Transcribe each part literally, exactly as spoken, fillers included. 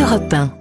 Europe un.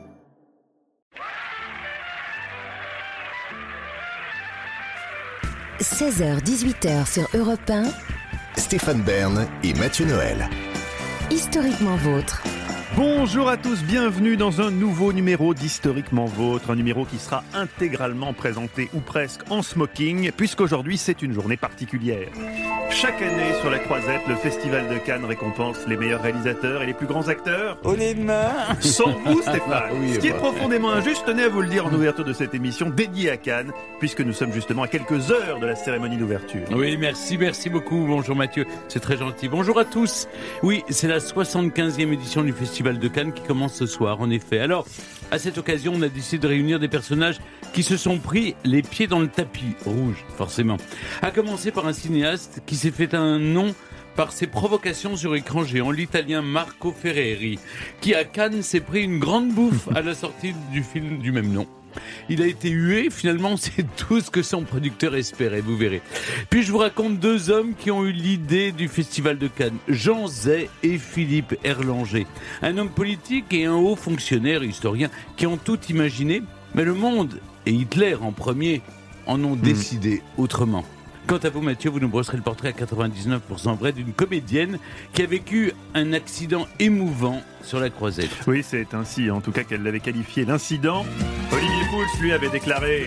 seize heures dix-huit heures sur Europe un. Stéphane Bern et Mathieu Noël. Historiquement vôtre. Bonjour à tous, bienvenue dans un nouveau numéro d'Historiquement Vôtre, un numéro qui sera intégralement présenté ou presque en smoking, puisqu'aujourd'hui c'est une journée particulière. Chaque année sur la Croisette, le Festival de Cannes récompense les meilleurs réalisateurs et les plus grands acteurs. Oh les mains. Sans vous Stéphane. Oui, Ce qui est bah. profondément injuste, tenez à vous le dire en ouverture de cette émission dédiée à Cannes, puisque nous sommes justement à quelques heures de la cérémonie d'ouverture. Oui, merci, merci beaucoup. Bonjour Mathieu, c'est très gentil. Bonjour à tous. Oui, c'est la soixante-quinzième édition du Festival de Cannes qui commence ce soir, en effet. Alors, à cette occasion, on a décidé de réunir des personnages qui se sont pris les pieds dans le tapis rouge, forcément. À commencer par un cinéaste qui s'est fait un nom par ses provocations sur écran géant, l'italien Marco Ferreri, qui à Cannes s'est pris une grande bouffe à la sortie du film du même nom. Il a été hué, finalement c'est tout ce que son producteur espérait, vous verrez. Puis je vous raconte deux hommes qui ont eu l'idée du Festival de Cannes, Jean Zay et Philippe Erlanger. Un homme politique et un haut fonctionnaire historien qui ont tout imaginé, mais le monde, et Hitler en premier, en ont décidé autrement. Quant à vous Mathieu, vous nous brosserez le portrait à quatre-vingt-dix-neuf pour cent vrai d'une comédienne qui a vécu un accident émouvant sur la Croisette. Oui, c'est ainsi en tout cas qu'elle l'avait qualifié l'incident. Olivier Pouls lui avait déclaré...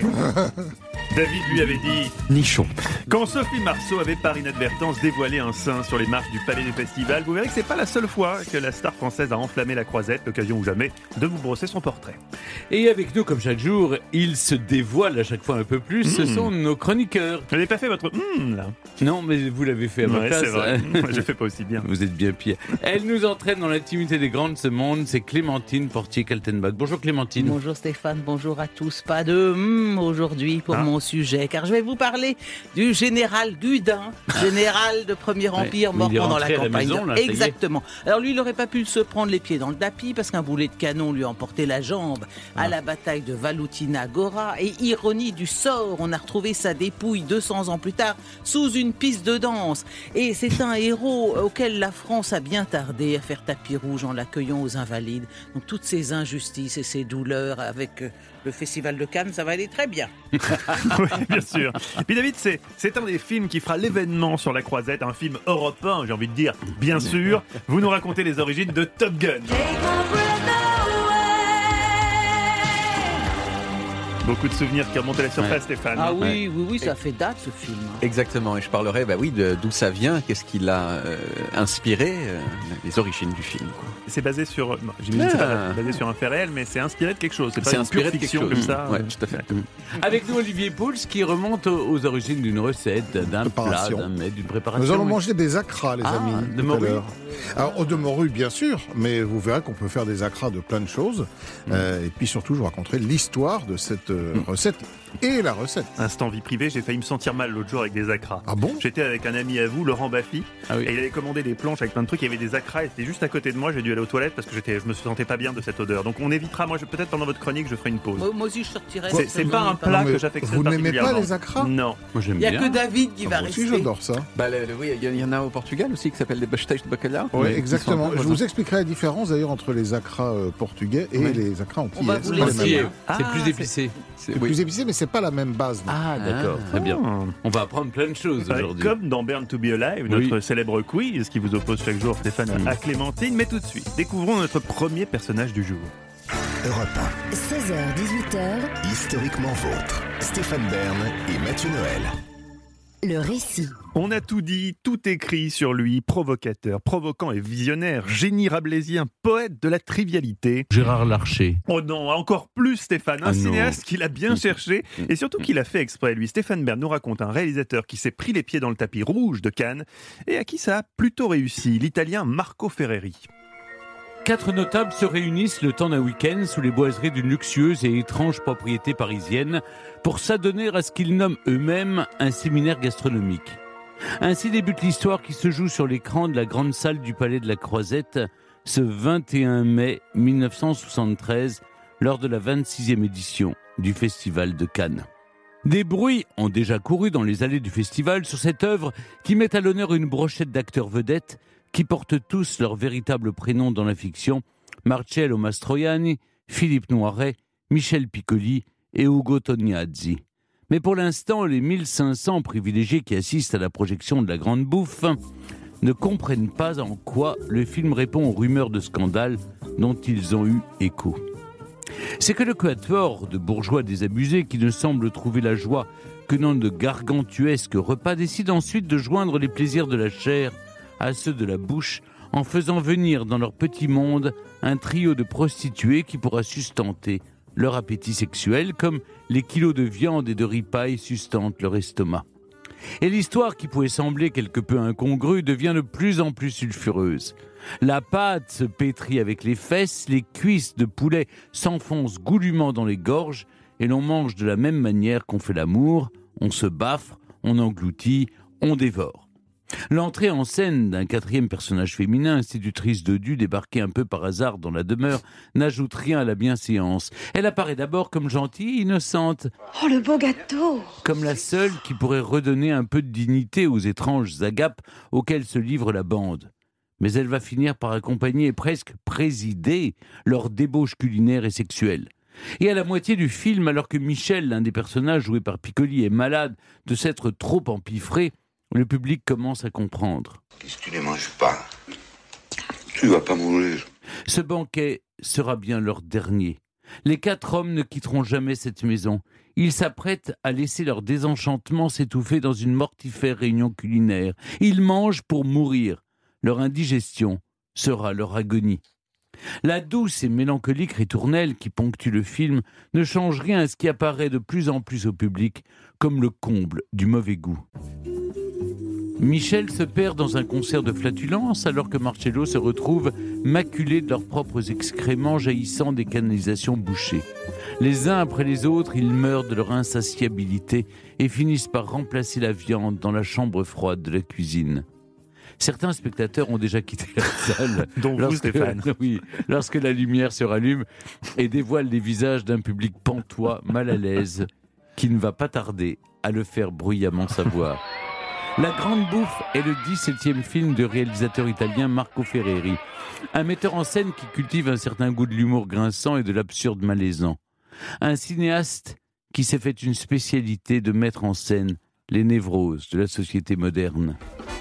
David lui avait dit Nichon. Quand Sophie Marceau avait par inadvertance dévoilé un sein sur les marches du Palais du Festival, vous verrez que c'est pas la seule fois que la star française a enflammé la Croisette, l'occasion ou jamais de vous brosser son portrait. Et avec nous, comme chaque jour, ils se dévoilent à chaque fois un peu plus, ce sont nos chroniqueurs. Vous n'avez pas fait votre hum là. Non, mais vous l'avez fait à ma Ouais, place. c'est vrai. Moi, je fais pas aussi bien. Vous êtes bien pire. Elle nous entraîne dans l'intimité des grands de ce monde, c'est Clémentine Portier-Kaltenbach. Bonjour Clémentine. Bonjour Stéphane, bonjour à tous. Pas de hum aujourd'hui pour Ah. mon sujet, car je vais vous parler du général Gudin, général de Premier Empire, Ouais, mort il est pendant la rentré à la campagne. maison, là, ça y est. Exactement. Alors lui, il n'aurait pas pu se prendre les pieds dans le tapis parce qu'un boulet de canon lui a emporté la jambe à la bataille de Valutina Gora. Et ironie du sort, on a retrouvé sa dépouille deux cents ans plus tard sous une piste de danse. Et c'est un héros auquel la France a bien tardé à faire tapis rouge en l'accueillant aux Invalides. Donc toutes ces injustices et ces douleurs avec euh, le Festival de Cannes, ça va aller très bien. Oui, bien sûr. Et puis David, c'est, c'est un des films qui fera l'événement sur la Croisette, un film européen, j'ai envie de dire, bien sûr. Vous nous racontez les origines de Top Gun. Beaucoup de souvenirs qui remontent à la surface, Ouais. Stéphane. Ah oui, Ouais. oui, oui, ça fait date ce film. Exactement, et je parlerai bah oui, de, d'où ça vient, qu'est-ce qui l'a euh, inspiré, euh, les origines du film. Quoi. C'est basé sur, non, j'imagine que c'est pas Ah. basé sur un fait réel, mais c'est inspiré de quelque chose. C'est pas C'est une inspiré pure de quelque fiction chose. comme ça. Ouais, tout à fait. Avec nous Olivier Pouls qui remonte aux, aux origines d'une recette, d'un plat, Préparation. d'un mets, d'une préparation. Nous allons Oui. manger des acras, les Ah, amis, de tout morue. à l'heure. Alors, oh, de morue, bien sûr, mais vous verrez qu'on peut faire des acras de plein de choses. Euh, et puis surtout, je vous raconterai l'histoire de cette euh, recette et la recette. Instant vie privée, j'ai failli me sentir mal l'autre jour avec des acras. Ah bon? J'étais avec un ami à vous, Laurent Baffy, Ah oui. et il avait commandé des planches avec plein de trucs, il y avait des acras, et c'était juste à côté de moi, j'ai dû aller aux toilettes parce que j'étais, je me sentais pas bien de cette odeur. Donc on évitera, moi je, peut-être pendant votre chronique, je ferai une pause. Moi, moi aussi, je sortirais. C'est, c'est pas un plat Non, mais que j'affectionne vous n'aimez particulièrement. pas les acras? Non. Moi j'aime Il n'y a bien. que David qui Ah, va moi aussi, rester. j'adore ça. Bah, le- le- oui, il y en a au Portugal aussi qui s'appelle des bacalhau de bacalhau. Oui, Ouais, exactement. ils sont un peu Je vous expliquerai la différence d'ailleurs entre les acras euh, portugais et Ouais. les acras On va antillais. vous C'est pas les laisser, mêmes. hein. C'est Ah, plus c'est- épicé. C'est- C'est oui. plus épicé, mais c'est pas la même base. non. Ah d'accord, très bien. Ah. On va apprendre plein de choses Ouais, aujourd'hui. Comme dans Burn to be Alive, Oui. notre célèbre quiz qui vous oppose chaque jour Stéphane Mm. à Clémentine. Mais tout de suite, découvrons notre premier personnage du jour. Europe seize heures dix-huit heures, un. Historiquement vôtre. Stéphane Bern et Mathieu Noël. le récit. On a tout dit, tout écrit sur lui, provocateur, provoquant et visionnaire, génie rabelaisien, poète de la trivialité. Gérard Larcher. Oh non, encore plus Stéphane, un Ah non. cinéaste qu'il a bien cherché et surtout qu'il a fait exprès. Lui, Stéphane Bern nous raconte un réalisateur qui s'est pris les pieds dans le tapis rouge de Cannes et à qui ça a plutôt réussi, l'italien Marco Ferreri. Quatre notables se réunissent le temps d'un week-end sous les boiseries d'une luxueuse et étrange propriété parisienne pour s'adonner à ce qu'ils nomment eux-mêmes un séminaire gastronomique. Ainsi débute l'histoire qui se joue sur l'écran de la grande salle du Palais de la Croisette ce vingt et un mai mille neuf cent soixante-treize lors de la vingt-sixième édition du Festival de Cannes. Des bruits ont déjà couru dans les allées du festival sur cette œuvre qui met à l'honneur une brochette d'acteurs vedettes qui portent tous leur véritable prénom dans la fiction, Marcello Mastroianni, Philippe Noiret, Michel Piccoli et Ugo Tognazzi. Mais pour l'instant, les mille cinq cents privilégiés qui assistent à la projection de La Grande Bouffe ne comprennent pas en quoi le film répond aux rumeurs de scandale dont ils ont eu écho. C'est que le quatuor de bourgeois désabusés qui ne semblent trouver la joie que dans de gargantuesques repas décide ensuite de joindre les plaisirs de la chair à ceux de la bouche en faisant venir dans leur petit monde un trio de prostituées qui pourra sustenter leur appétit sexuel comme les kilos de viande et de ripaille sustentent leur estomac. Et l'histoire qui pouvait sembler quelque peu incongrue devient de plus en plus sulfureuse. La pâte se pétrit avec les fesses, les cuisses de poulet s'enfoncent goulûment dans les gorges et l'on mange de la même manière qu'on fait l'amour, on se baffre, on engloutit, on dévore. L'entrée en scène d'un quatrième personnage féminin, institutrice de dû, débarquée un peu par hasard dans la demeure, n'ajoute rien à la bienséance. Elle apparaît d'abord comme gentille, innocente. Oh, le beau gâteau! Comme la seule qui pourrait redonner un peu de dignité aux étranges agapes auxquelles se livre la bande. Mais elle va finir par accompagner et presque présider leur débauche culinaire et sexuelle. Et à la moitié du film, alors que Michel, l'un des personnages joué par Piccoli, est malade de s'être trop empiffré, le public commence à comprendre. Qu'est-ce que tu ne manges pas? Tu vas pas mourir. Ce banquet sera bien leur dernier. Les quatre hommes ne quitteront jamais cette maison. Ils s'apprêtent à laisser leur désenchantement s'étouffer dans une mortifère réunion culinaire. Ils mangent pour mourir. Leur indigestion sera leur agonie. La douce et mélancolique ritournelle qui ponctue le film ne change rien à ce qui apparaît de plus en plus au public comme le comble du mauvais goût. Michel se perd dans un concert de flatulence alors que Marcello se retrouve maculé de leurs propres excréments jaillissant des canalisations bouchées. Les uns après les autres, ils meurent de leur insatiabilité et finissent par remplacer la viande dans la chambre froide de la cuisine. Certains spectateurs ont déjà quitté la salle. Dont vous, Stéphane. Oui, lorsque la lumière se rallume et dévoile les visages d'un public pantois, mal à l'aise, qui ne va pas tarder à le faire bruyamment savoir. La Grande Bouffe est le dix-septième film du réalisateur italien Marco Ferreri, un metteur en scène qui cultive un certain goût de l'humour grinçant et de l'absurde malaisant. Un cinéaste qui s'est fait une spécialité de mettre en scène les névroses de la société moderne.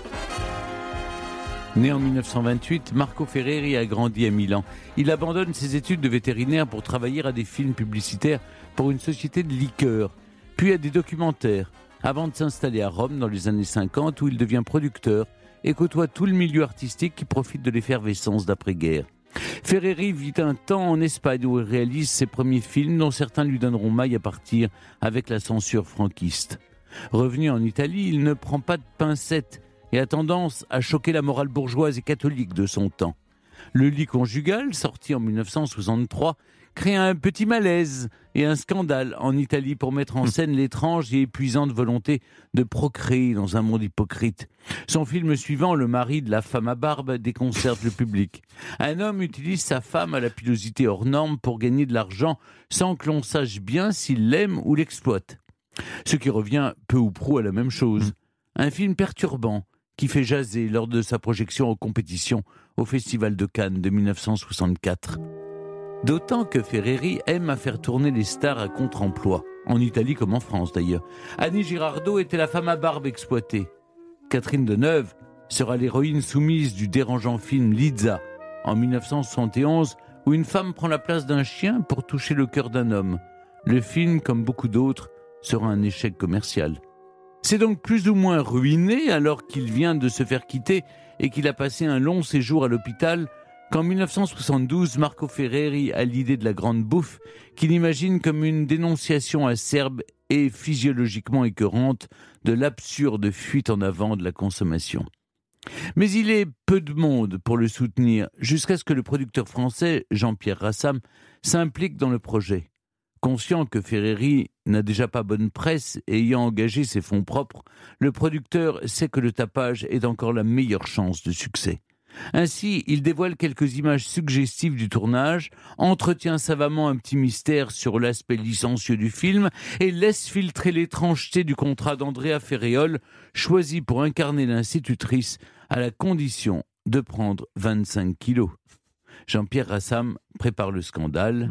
Né en mille neuf cent vingt-huit, Marco Ferreri a grandi à Milan. Il abandonne ses études de vétérinaire pour travailler à des films publicitaires pour une société de liqueurs, puis à des documentaires, avant de s'installer à Rome dans les années cinquante où il devient producteur et côtoie tout le milieu artistique qui profite de l'effervescence d'après-guerre. Ferreri vit un temps en Espagne où il réalise ses premiers films dont certains lui donneront maille à partir avec la censure franquiste. Revenu en Italie, il ne prend pas de pincettes et a tendance à choquer la morale bourgeoise et catholique de son temps. Le lit conjugal, sorti en mille neuf cent soixante-trois, crée un petit malaise et un scandale en Italie pour mettre en scène l'étrange et épuisante volonté de procréer dans un monde hypocrite. Son film suivant, Le mari de la femme à barbe, déconcerte le public. Un homme utilise sa femme à la pilosité hors norme pour gagner de l'argent sans que l'on sache bien s'il l'aime ou l'exploite. Ce qui revient peu ou prou à la même chose. Un film perturbant qui fait jaser lors de sa projection en compétition au Festival de Cannes de mille neuf cent soixante-quatre. D'autant que Ferreri aime à faire tourner les stars à contre-emploi, en Italie comme en France d'ailleurs. Annie Girardot était la femme à barbe exploitée. Catherine Deneuve sera l'héroïne soumise du dérangeant film Liza, en mille neuf cent soixante et onze, où une femme prend la place d'un chien pour toucher le cœur d'un homme. Le film, comme beaucoup d'autres, sera un échec commercial. C'est donc plus ou moins ruiné alors qu'il vient de se faire quitter et qu'il a passé un long séjour à l'hôpital qu'en mille neuf cent soixante-douze, Marco Ferreri a l'idée de La Grande Bouffe qu'il imagine comme une dénonciation acerbe et physiologiquement écœurante de l'absurde fuite en avant de la consommation. Mais il est peu de monde pour le soutenir, jusqu'à ce que le producteur français, Jean-Pierre Rassam, s'implique dans le projet. Conscient que Ferreri n'a déjà pas bonne presse et ayant engagé ses fonds propres, le producteur sait que le tapage est encore la meilleure chance de succès. Ainsi, il dévoile quelques images suggestives du tournage, entretient savamment un petit mystère sur l'aspect licencieux du film et laisse filtrer l'étrangeté du contrat d'Andrea Ferréol, choisi pour incarner l'institutrice à la condition de prendre vingt-cinq kilos. Jean-Pierre Rassam prépare le scandale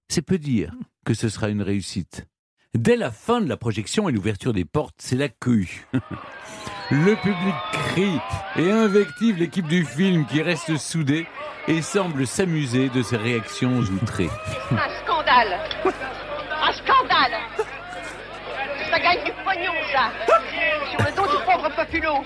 c'est peu dire que ce sera une réussite. Dès la fin de la projection et l'ouverture des portes, c'est la cohue. Le public crie et invective l'équipe du film qui reste soudée et semble s'amuser de ses réactions outrées. Un scandale. Un scandale. Ça gagne du pognon, ça. Sur le dos du pauvre populo.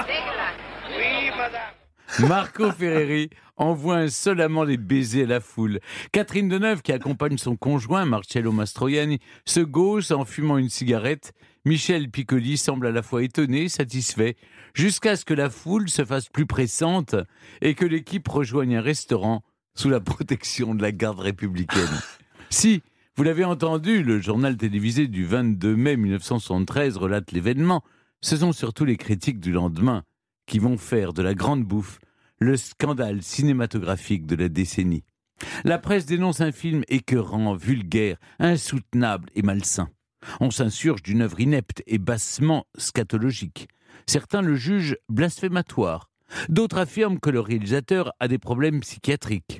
Oui, madame. Marco Ferreri envoie insolemment des baisers à la foule. Catherine Deneuve, qui accompagne son conjoint, Marcello Mastroianni, se gausse en fumant une cigarette. Michel Piccoli semble à la fois étonné, satisfait, jusqu'à ce que la foule se fasse plus pressante et que l'équipe rejoigne un restaurant sous la protection de la garde républicaine. Si, vous l'avez entendu, le journal télévisé du vingt-deux mai mille neuf cent soixante-treize relate l'événement. Ce sont surtout les critiques du lendemain qui vont faire de La Grande Bouffe le scandale cinématographique de la décennie. La presse dénonce un film écœurant, vulgaire, insoutenable et malsain. On s'insurge d'une œuvre inepte et bassement scatologique. Certains le jugent blasphématoire. D'autres affirment que le réalisateur a des problèmes psychiatriques.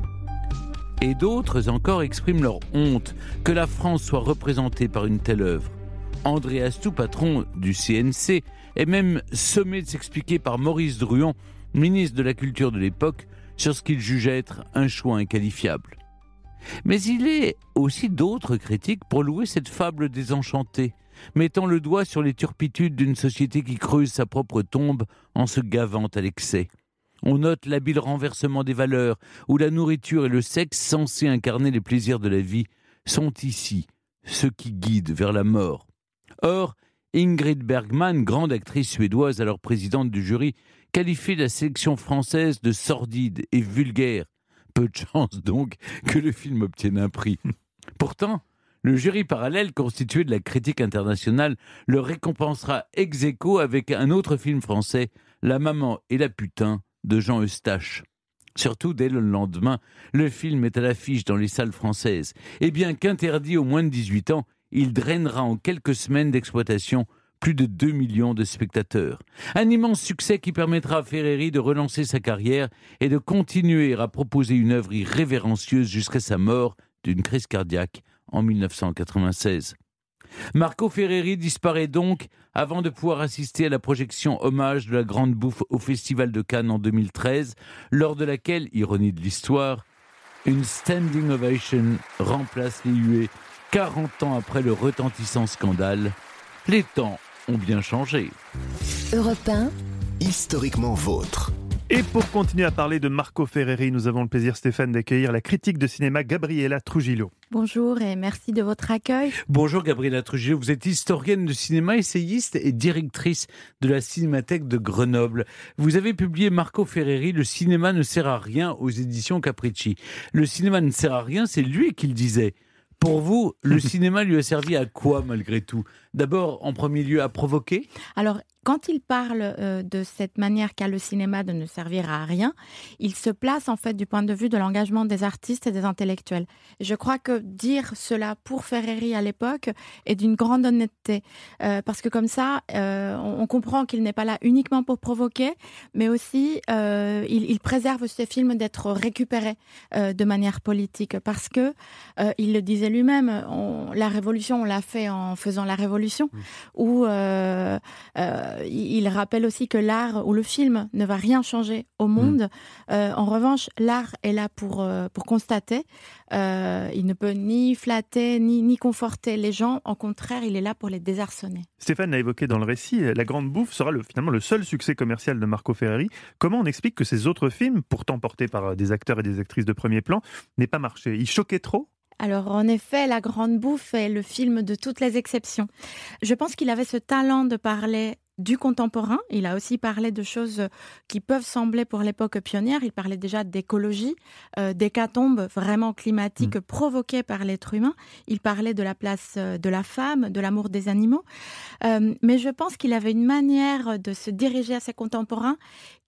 Et d'autres encore expriment leur honte que la France soit représentée par une telle œuvre. André Astou, patron du C N C, est même sommé de s'expliquer par Maurice Druon, ministre de la Culture de l'époque, sur ce qu'il juge être un choix inqualifiable. Mais il est aussi d'autres critiques pour louer cette fable désenchantée, mettant le doigt sur les turpitudes d'une société qui creuse sa propre tombe en se gavant à l'excès. On note l'habile renversement des valeurs, où la nourriture et le sexe, censés incarner les plaisirs de la vie, sont ici ceux qui guident vers la mort. Or, Ingrid Bergman, grande actrice suédoise alors présidente du jury, qualifie la sélection française de sordide et vulgaire. Peu de chance donc que le film obtienne un prix. Pourtant, le jury parallèle constitué de la critique internationale le récompensera ex aequo avec un autre film français, La Maman et la Putain, de Jean Eustache. Surtout, dès le lendemain, le film est à l'affiche dans les salles françaises. Et bien qu'interdit aux moins de dix-huit ans, il drainera en quelques semaines d'exploitation plus de deux millions de spectateurs. Un immense succès qui permettra à Ferreri de relancer sa carrière et de continuer à proposer une œuvre irrévérencieuse jusqu'à sa mort d'une crise cardiaque en mille neuf cent quatre-vingt-seize. Marco Ferreri disparaît donc avant de pouvoir assister à la projection hommage de La Grande Bouffe au Festival de Cannes en deux mille treize, lors de laquelle, ironie de l'histoire, une standing ovation remplace les huées quarante ans après le retentissant scandale. Les temps ont bien changé. Europe un, Historiquement vôtre. Et pour continuer à parler de Marco Ferreri, nous avons le plaisir, Stéphane, d'accueillir la critique de cinéma Gabriela Trujillo. Bonjour et merci de votre accueil. Bonjour Gabriela Trujillo, vous êtes historienne de cinéma, essayiste et directrice de la Cinémathèque de Grenoble. Vous avez publié Marco Ferreri, Le cinéma ne sert à rien aux éditions Capricci. Le cinéma ne sert à rien, c'est lui qui le disait. Pour vous, le cinéma lui a servi à quoi malgré tout ? D'abord, en premier lieu, à provoquer ? Alors, quand il parle euh, de cette manière qu'a le cinéma de ne servir à rien, il se place en fait du point de vue de l'engagement des artistes et des intellectuels. Et je crois que dire cela pour Ferreri à l'époque est d'une grande honnêteté, euh, parce que comme ça, euh, on, on comprend qu'il n'est pas là uniquement pour provoquer, mais aussi euh, il, il préserve ses films d'être récupérés euh, de manière politique, parce que euh, il le disait lui-même, on, la révolution, on l'a fait en faisant la révolution, mmh. où euh, euh, il rappelle aussi que l'art ou le film ne va rien changer au monde. Mmh. Euh, en revanche, l'art est là pour, euh, pour constater. Euh, il ne peut ni flatter, ni, ni conforter les gens. Au contraire, il est là pour les désarçonner. Stéphane l'a évoqué dans le récit, La Grande Bouffe sera le, finalement le seul succès commercial de Marco Ferreri. Comment on explique que ces autres films, pourtant portés par des acteurs et des actrices de premier plan, n'aient pas marché ? Ils choquaient trop ? Alors, en effet, La Grande Bouffe est le film de toutes les exceptions. Je pense qu'il avait ce talent de parler du contemporain. Il a aussi parlé de choses qui peuvent sembler pour l'époque pionnières. Il parlait déjà d'écologie, euh, d'hécatombes vraiment climatiques mmh. provoquées par l'être humain. Il parlait de la place de la femme, de l'amour des animaux. Euh, mais je pense qu'il avait une manière de se diriger à ses contemporains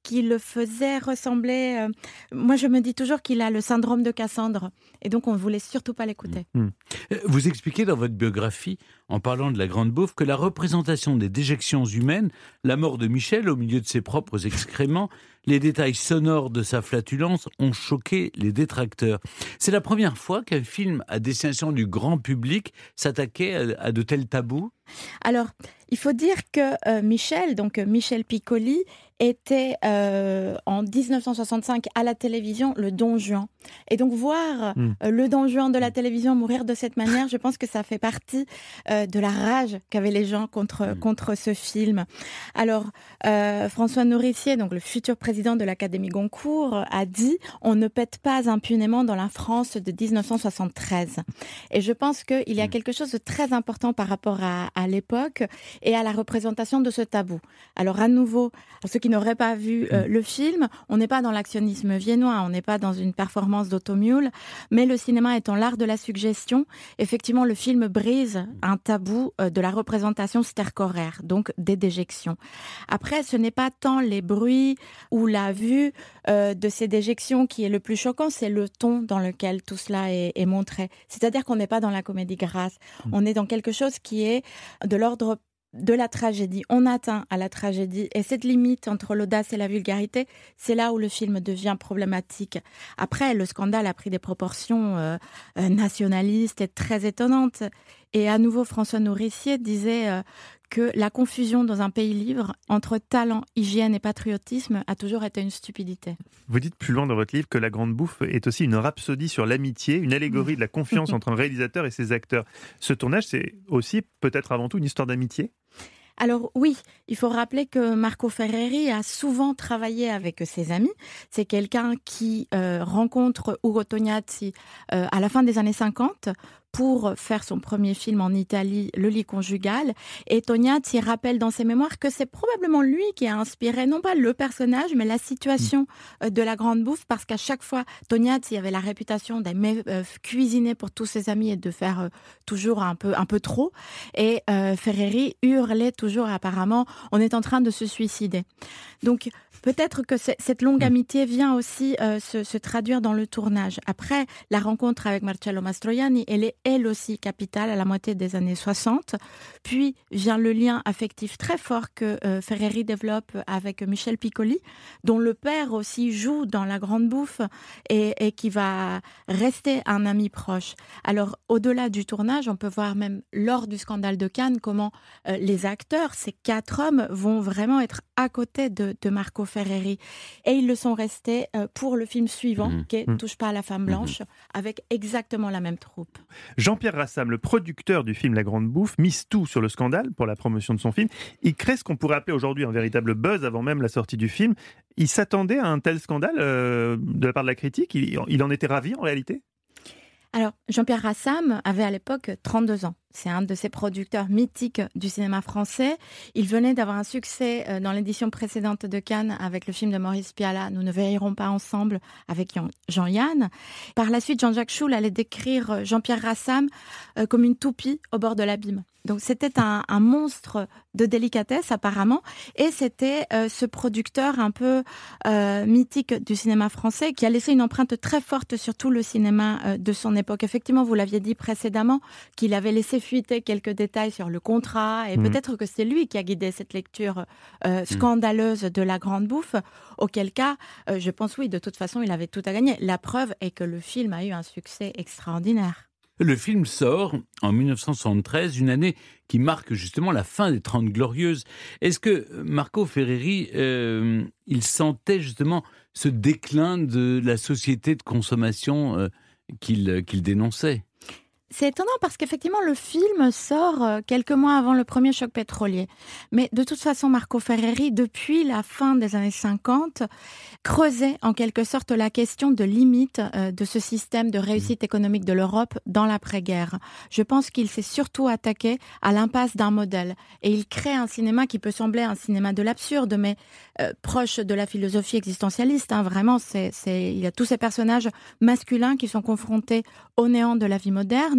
qui le faisait ressembler... Euh, moi, je me dis toujours qu'il a le syndrome de Cassandre. Et donc, on ne voulait surtout pas l'écouter. Mmh. Vous expliquez dans votre biographie, en parlant de La Grande Bouffe, que la représentation des déjections humaines, la mort de Michel au milieu de ses propres excréments, les détails sonores de sa flatulence ont choqué les détracteurs. C'est la première fois qu'un film à destination du grand public s'attaquait à, à de tels tabous ? Alors, il faut dire que euh, Michel, donc euh, Michel Piccoli, était euh, en dix-neuf cent soixante-cinq à la télévision le Don Juan. Et donc voir mmh. euh, le Don Juan de la télévision mourir de cette manière, je pense que ça fait partie euh, de la rage qu'avaient les gens contre, mmh. contre ce film. Alors, euh, François Nourricier, donc le futur président de l'Académie Goncourt, a dit « On ne pète pas impunément dans la France de dix-neuf cent soixante-treize ». Et je pense qu'il y a quelque chose de très important par rapport à, à l'époque et à la représentation de ce tabou. Alors à nouveau, pour ceux qui n'auraient pas vu euh, le film, on n'est pas dans l'actionnisme viennois, on n'est pas dans une performance d'Automule, mais le cinéma étant l'art de la suggestion, effectivement le film brise un tabou euh, de la représentation stercoraire, donc des déjections. Après, ce n'est pas tant les bruits ou la vue euh, de ces déjections qui est le plus choquant, c'est le ton dans lequel tout cela est, est montré. C'est-à-dire qu'on n'est pas dans la comédie grasse, on est dans quelque chose qui est de l'ordre de la tragédie. On atteint à la tragédie et cette limite entre l'audace et la vulgarité, c'est là où le film devient problématique. Après, le scandale a pris des proportions euh, euh, nationalistes et très étonnantes. Et à nouveau, François Nourricier disait euh, que la confusion dans un pays libre entre talent, hygiène et patriotisme a toujours été une stupidité. Vous dites plus loin dans votre livre que La Grande Bouffe est aussi une rhapsodie sur l'amitié, une allégorie de la confiance entre un réalisateur et ses acteurs. Ce tournage, c'est aussi peut-être avant tout une histoire d'amitié ? Alors oui, il faut rappeler que Marco Ferreri a souvent travaillé avec ses amis. C'est quelqu'un qui euh, rencontre Ugo Tognazzi euh, à la fin des années cinquante pour faire son premier film en Italie, Le lit conjugal. Et Tognazzi rappelle dans ses mémoires que c'est probablement lui qui a inspiré, non pas le personnage, mais la situation de La Grande Bouffe, parce qu'à chaque fois, Tognazzi avait la réputation d'aimer euh, cuisiner pour tous ses amis et de faire euh, toujours un peu, un peu trop. Et euh, Ferreri hurlait toujours apparemment, on est en train de se suicider. Donc peut-être que cette longue amitié vient aussi euh, se, se traduire dans le tournage. Après, la rencontre avec Marcello Mastroianni, elle est elle aussi capitale à la moitié des années soixante. Puis vient le lien affectif très fort que euh, Ferreri développe avec Michel Piccoli, dont le père aussi joue dans La Grande Bouffe et, et qui va rester un ami proche. Alors, au-delà du tournage, on peut voir même lors du scandale de Cannes comment euh, les acteurs, ces quatre hommes, vont vraiment être à côté de, de Marco Ferreri. Et ils le sont restés euh, pour le film suivant, mmh. qui est mmh. Touche pas à la femme blanche, mmh. avec exactement la même troupe. Jean-Pierre Rassam, le producteur du film La Grande Bouffe, mise tout sur le scandale pour la promotion de son film. Il crée ce qu'on pourrait appeler aujourd'hui un véritable buzz avant même la sortie du film. Il s'attendait à un tel scandale euh, de la part de la critique. Il, il en était ravi en réalité ? Alors, Jean-Pierre Rassam avait à l'époque trente-deux ans. C'est un de ces producteurs mythiques du cinéma français. Il venait d'avoir un succès dans l'édition précédente de Cannes avec le film de Maurice Pialat, Nous ne veillerons pas ensemble, avec Jean-Yann. Par la suite, Jean-Jacques Schul allait décrire Jean-Pierre Rassam comme une toupie au bord de l'abîme. Donc c'était un, un monstre de délicatesse apparemment, et c'était euh, ce producteur un peu euh, mythique du cinéma français qui a laissé une empreinte très forte sur tout le cinéma euh, de son époque. Effectivement, vous l'aviez dit précédemment, qu'il avait laissé fuiter quelques détails sur le contrat, et mmh. peut-être que c'est lui qui a guidé cette lecture euh, scandaleuse de La Grande Bouffe, auquel cas, euh, je pense oui, de toute façon, il avait tout à gagner. La preuve est que le film a eu un succès extraordinaire. Le film sort en dix-neuf cent soixante-treize, une année qui marque justement la fin des Trente Glorieuses. Est-ce que Marco Ferreri, euh, il sentait justement ce déclin de la société de consommation euh, qu'il, qu'il dénonçait ? C'est étonnant parce qu'effectivement, le film sort quelques mois avant le premier choc pétrolier. Mais de toute façon, Marco Ferreri, depuis la fin des années cinquante, creusait en quelque sorte la question de limite de ce système de réussite économique de l'Europe dans l'après-guerre. Je pense qu'il s'est surtout attaqué à l'impasse d'un modèle. Et il crée un cinéma qui peut sembler un cinéma de l'absurde, mais euh, proche de la philosophie existentialiste. Hein. Vraiment, c'est, c'est... il y a tous ces personnages masculins qui sont confrontés au néant de la vie moderne.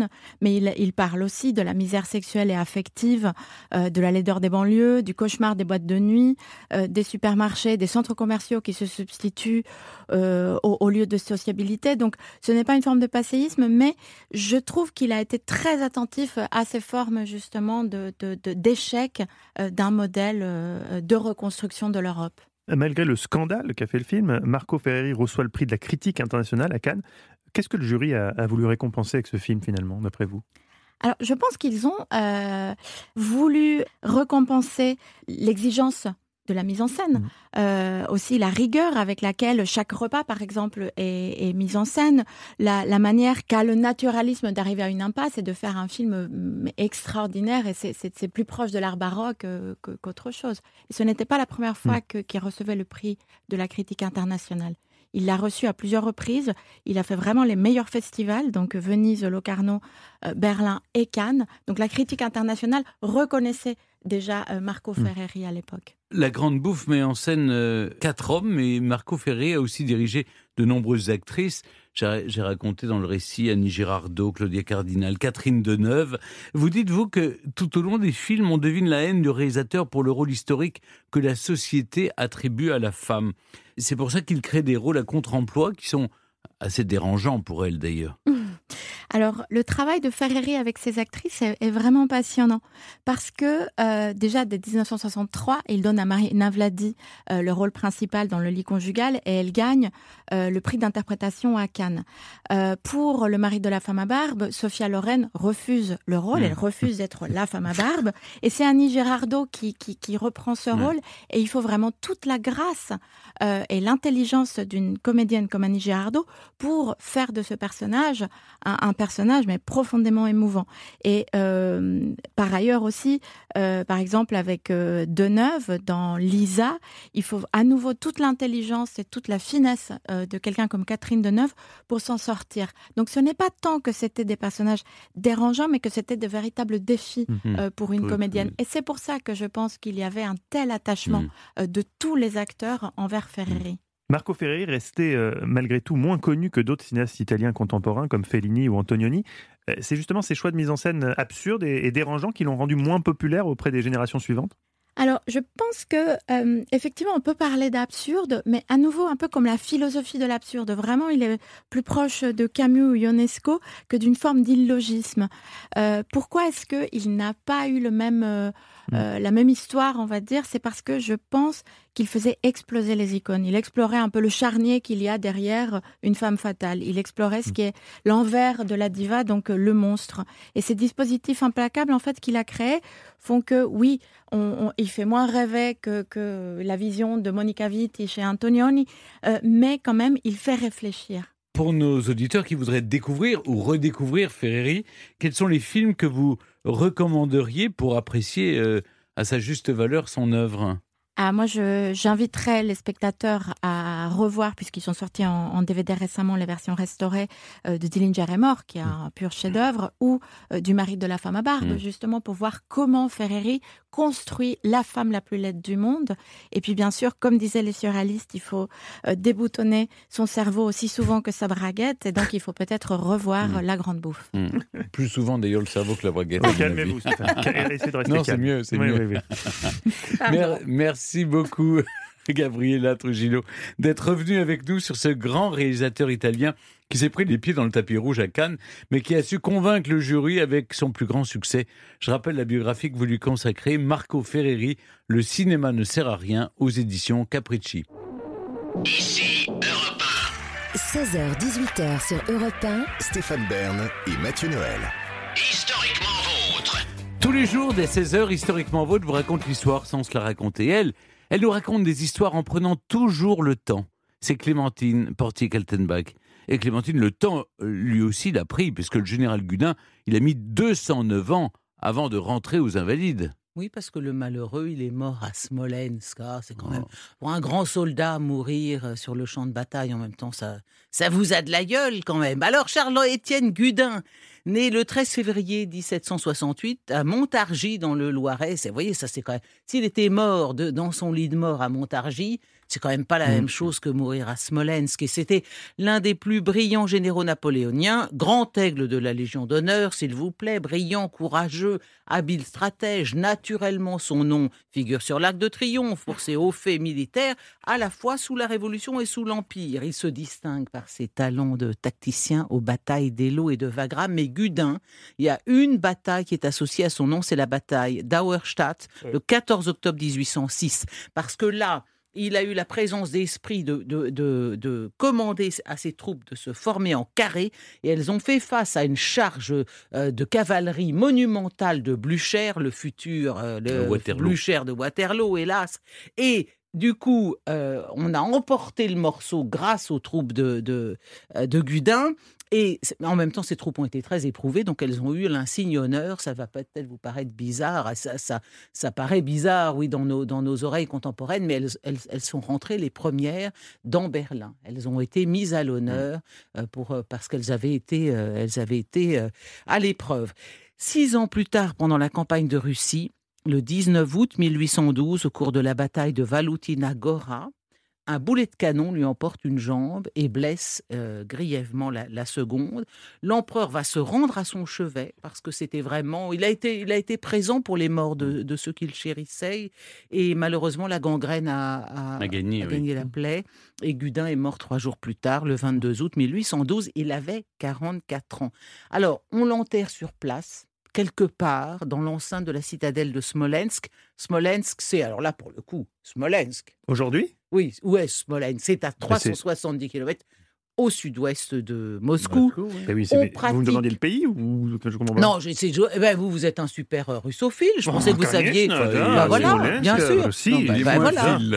jeunes, mais il, il parle aussi de la misère sexuelle et affective, euh, de la laideur des banlieues, du cauchemar des boîtes de nuit, euh, des supermarchés, des centres commerciaux qui se substituent euh, au, au lieu de sociabilité. Donc ce n'est pas une forme de passéisme, mais je trouve qu'il a été très attentif à ces formes justement de, de, de, d'échec euh, d'un modèle euh, de reconstruction de l'Europe. Malgré le scandale qu'a fait le film, Marco Ferreri reçoit le prix de la critique internationale à Cannes. Qu'est-ce que le jury a, a voulu récompenser avec ce film finalement, d'après vous ? Alors, je pense qu'ils ont euh, voulu récompenser l'exigence de la mise en scène, mmh. euh, aussi la rigueur avec laquelle chaque repas, par exemple, est, est mis en scène, la, la manière qu'a le naturalisme d'arriver à une impasse et de faire un film extraordinaire, et c'est, c'est, c'est plus proche de l'art baroque euh, que, qu'autre chose. Et ce n'était pas la première fois mmh. que, qu'il recevait le prix de la critique internationale. Il l'a reçu à plusieurs reprises. Il a fait vraiment les meilleurs festivals, donc Venise, Locarno, euh, Berlin et Cannes. Donc la critique internationale reconnaissait déjà euh, Marco Ferreri à l'époque. La Grande Bouffe met en scène euh, quatre hommes, mais Marco Ferreri a aussi dirigé de nombreuses actrices. J'ai, j'ai raconté dans le récit Annie Girardot, Claudia Cardinal, Catherine Deneuve. Vous dites-vous que tout au long des films, on devine la haine du réalisateur pour le rôle historique que la société attribue à la femme. C'est pour ça qu'il crée des rôles à contre-emploi qui sont assez dérangeants pour elle d'ailleurs. Alors, le travail de Ferreri avec ses actrices est, est vraiment passionnant parce que euh, déjà dès dix-neuf cent soixante-trois, il donne à Marina Vladi euh, le rôle principal dans Le lit conjugal et elle gagne euh, le prix d'interprétation à Cannes. Euh, pour Le mari de la femme à barbe, Sophia Loren refuse le rôle, mmh. elle refuse d'être la femme à barbe et c'est Annie Girardot qui, qui, qui reprend ce mmh. rôle et il faut vraiment toute la grâce euh, et l'intelligence d'une comédienne comme Annie Girardot pour faire de ce personnage un, un personnage mais profondément émouvant. Et euh, par ailleurs aussi, euh, par exemple avec euh, Deneuve dans Lisa, il faut à nouveau toute l'intelligence et toute la finesse euh, de quelqu'un comme Catherine Deneuve pour s'en sortir. Donc ce n'est pas tant que c'était des personnages dérangeants, mais que c'était de véritables défis mmh. euh, pour une oui, comédienne. Oui. Et c'est pour ça que je pense qu'il y avait un tel attachement mmh. euh, de tous les acteurs envers Ferreri. Mmh. Marco Ferreri restait euh, malgré tout moins connu que d'autres cinéastes italiens contemporains comme Fellini ou Antonioni. Euh, c'est justement ces choix de mise en scène absurdes et, et dérangeants qui l'ont rendu moins populaire auprès des générations suivantes. Alors, je pense que euh, effectivement, on peut parler d'absurde, mais à nouveau un peu comme la philosophie de l'absurde. Vraiment, il est plus proche de Camus ou Ionesco que d'une forme d'illogisme. Euh, pourquoi est-ce que il n'a pas eu le même euh, euh, la même histoire, on va dire ? C'est parce que je pense qu'il faisait exploser les icônes. Il explorait un peu le charnier qu'il y a derrière une femme fatale. Il explorait ce qui est l'envers de la diva, donc le monstre. Et ces dispositifs implacables, en fait, qu'il a créés font que, oui, on, on, il fait moins rêver que, que la vision de Monica Vitti chez Antonioni, euh, mais quand même, il fait réfléchir. Pour nos auditeurs qui voudraient découvrir ou redécouvrir Ferreri, quels sont les films que vous recommanderiez pour apprécier euh, à sa juste valeur son œuvre ? Ah, moi, je, j'inviterais les spectateurs à revoir, puisqu'ils sont sortis en, en D V D récemment, les versions restaurées euh, de Dillinger est mort, qui est un pur chef-d'œuvre, ou euh, du mari de la femme à barbe, mmh. justement pour voir comment Ferreri construit la femme la plus laide du monde. Et puis, bien sûr, comme disaient les surréalistes, il faut euh, déboutonner son cerveau aussi souvent que sa braguette, et donc il faut peut-être revoir mmh. La Grande Bouffe. Mmh. Plus souvent, d'ailleurs, le cerveau que la braguette. Oh, calmez-vous, Stéphane. Essayez de rester non, calme. c'est mieux, c'est oui, mieux. Oui, oui. Mer- merci. Merci beaucoup, Gabriella Trujillo, d'être revenue avec nous sur ce grand réalisateur italien qui s'est pris les pieds dans le tapis rouge à Cannes, mais qui a su convaincre le jury avec son plus grand succès. Je rappelle la biographie que vous lui consacrez, Marco Ferreri, Le cinéma ne sert à rien, aux éditions Capricci. Ici Europe un. seize heures dix-huit heures sur Europe un. Stéphane Bern et Mathieu Noël. Historiquement vôtre. Tous les jours, dès seize heures, Historiquement Vôtre vous raconte l'histoire sans se la raconter. Elle, elle nous raconte des histoires en prenant toujours le temps. C'est Clémentine Portier-Kaltenbach. Et Clémentine, le temps, lui aussi, l'a pris, puisque le général Gudin, il a mis deux cent neuf ans avant de rentrer aux Invalides. Oui, parce que le malheureux, il est mort à Smolensk. Ah, c'est quand même pour un grand soldat mourir sur le champ de bataille en même temps, ça, ça vous a de la gueule quand même. Alors, Charles-Étienne Gudin, né le treize février dix-sept cent soixante-huit à Montargis dans le Loiret. Vous voyez, ça c'est quand même. S'il était mort de, dans son lit de mort à Montargis, c'est quand même pas la Mmh. même chose que mourir à Smolensk. Et c'était l'un des plus brillants généraux napoléoniens, grand aigle de la Légion d'honneur, s'il vous plaît, brillant, courageux, habile stratège. Naturellement, son nom figure sur l'Arc de Triomphe pour ses hauts faits militaires, à la fois sous la Révolution et sous l'Empire. Il se distingue par ses talents de tacticien aux batailles d'Eylau et de Wagram. Mais Gudin, il y a une bataille qui est associée à son nom, c'est la bataille d'Auerstadt, le quatorze octobre dix-huit cent six. Parce que là, il a eu la présence d'esprit de, de, de, de commander à ses troupes de se former en carré, et elles ont fait face à une charge euh, de cavalerie monumentale de Blücher, le futur euh, le Waterloo. Blücher de Waterloo, hélas. Et du coup, euh, on a emporté le morceau grâce aux troupes de, de, de Gudin. Et en même temps, ces troupes ont été très éprouvées, donc elles ont eu l'insigne honneur. Ça va peut-être vous paraître bizarre, ça, ça, ça paraît bizarre, oui, dans nos, dans nos oreilles contemporaines, mais elles, elles, elles sont rentrées les premières dans Berlin. Elles ont été mises à l'honneur euh, pour, euh, parce qu'elles avaient été, euh, elles avaient été euh, à l'épreuve. Six ans plus tard, pendant la campagne de Russie, le dix-neuf août mille huit cent douze, au cours de la bataille de Valoutina Gora, un boulet de canon lui emporte une jambe et blesse euh, grièvement la, la seconde. L'empereur va se rendre à son chevet parce que c'était vraiment... Il a été, il a été présent pour les morts de, de ceux qu'il chérissait. Et malheureusement, la gangrène a, a, A gagné, a oui. gagné la plaie. Et Gudin est mort trois jours plus tard, le vingt-deux août mille huit cent douze. Il avait quarante-quatre ans. Alors, on l'enterre sur place, quelque part dans l'enceinte de la citadelle de Smolensk. Smolensk, c'est, alors là, pour le coup, Smolensk. Aujourd'hui ? Oui, où est Smolensk ? C'est à trois cent soixante-dix kilomètres au sud-ouest de Moscou. Moscou, oui. Eh oui, c'est- On Vous me pratique- demandiez le pays ou je comprends pas? Non, je, c'est- je- eh ben, vous, vous êtes un super euh, russophile. Je Oh, pensais que vous saviez. конечно, Bah да, voilà, Smolensk, bien sûr. Russie, Non, bah, il est bah, moins voilà. Ville.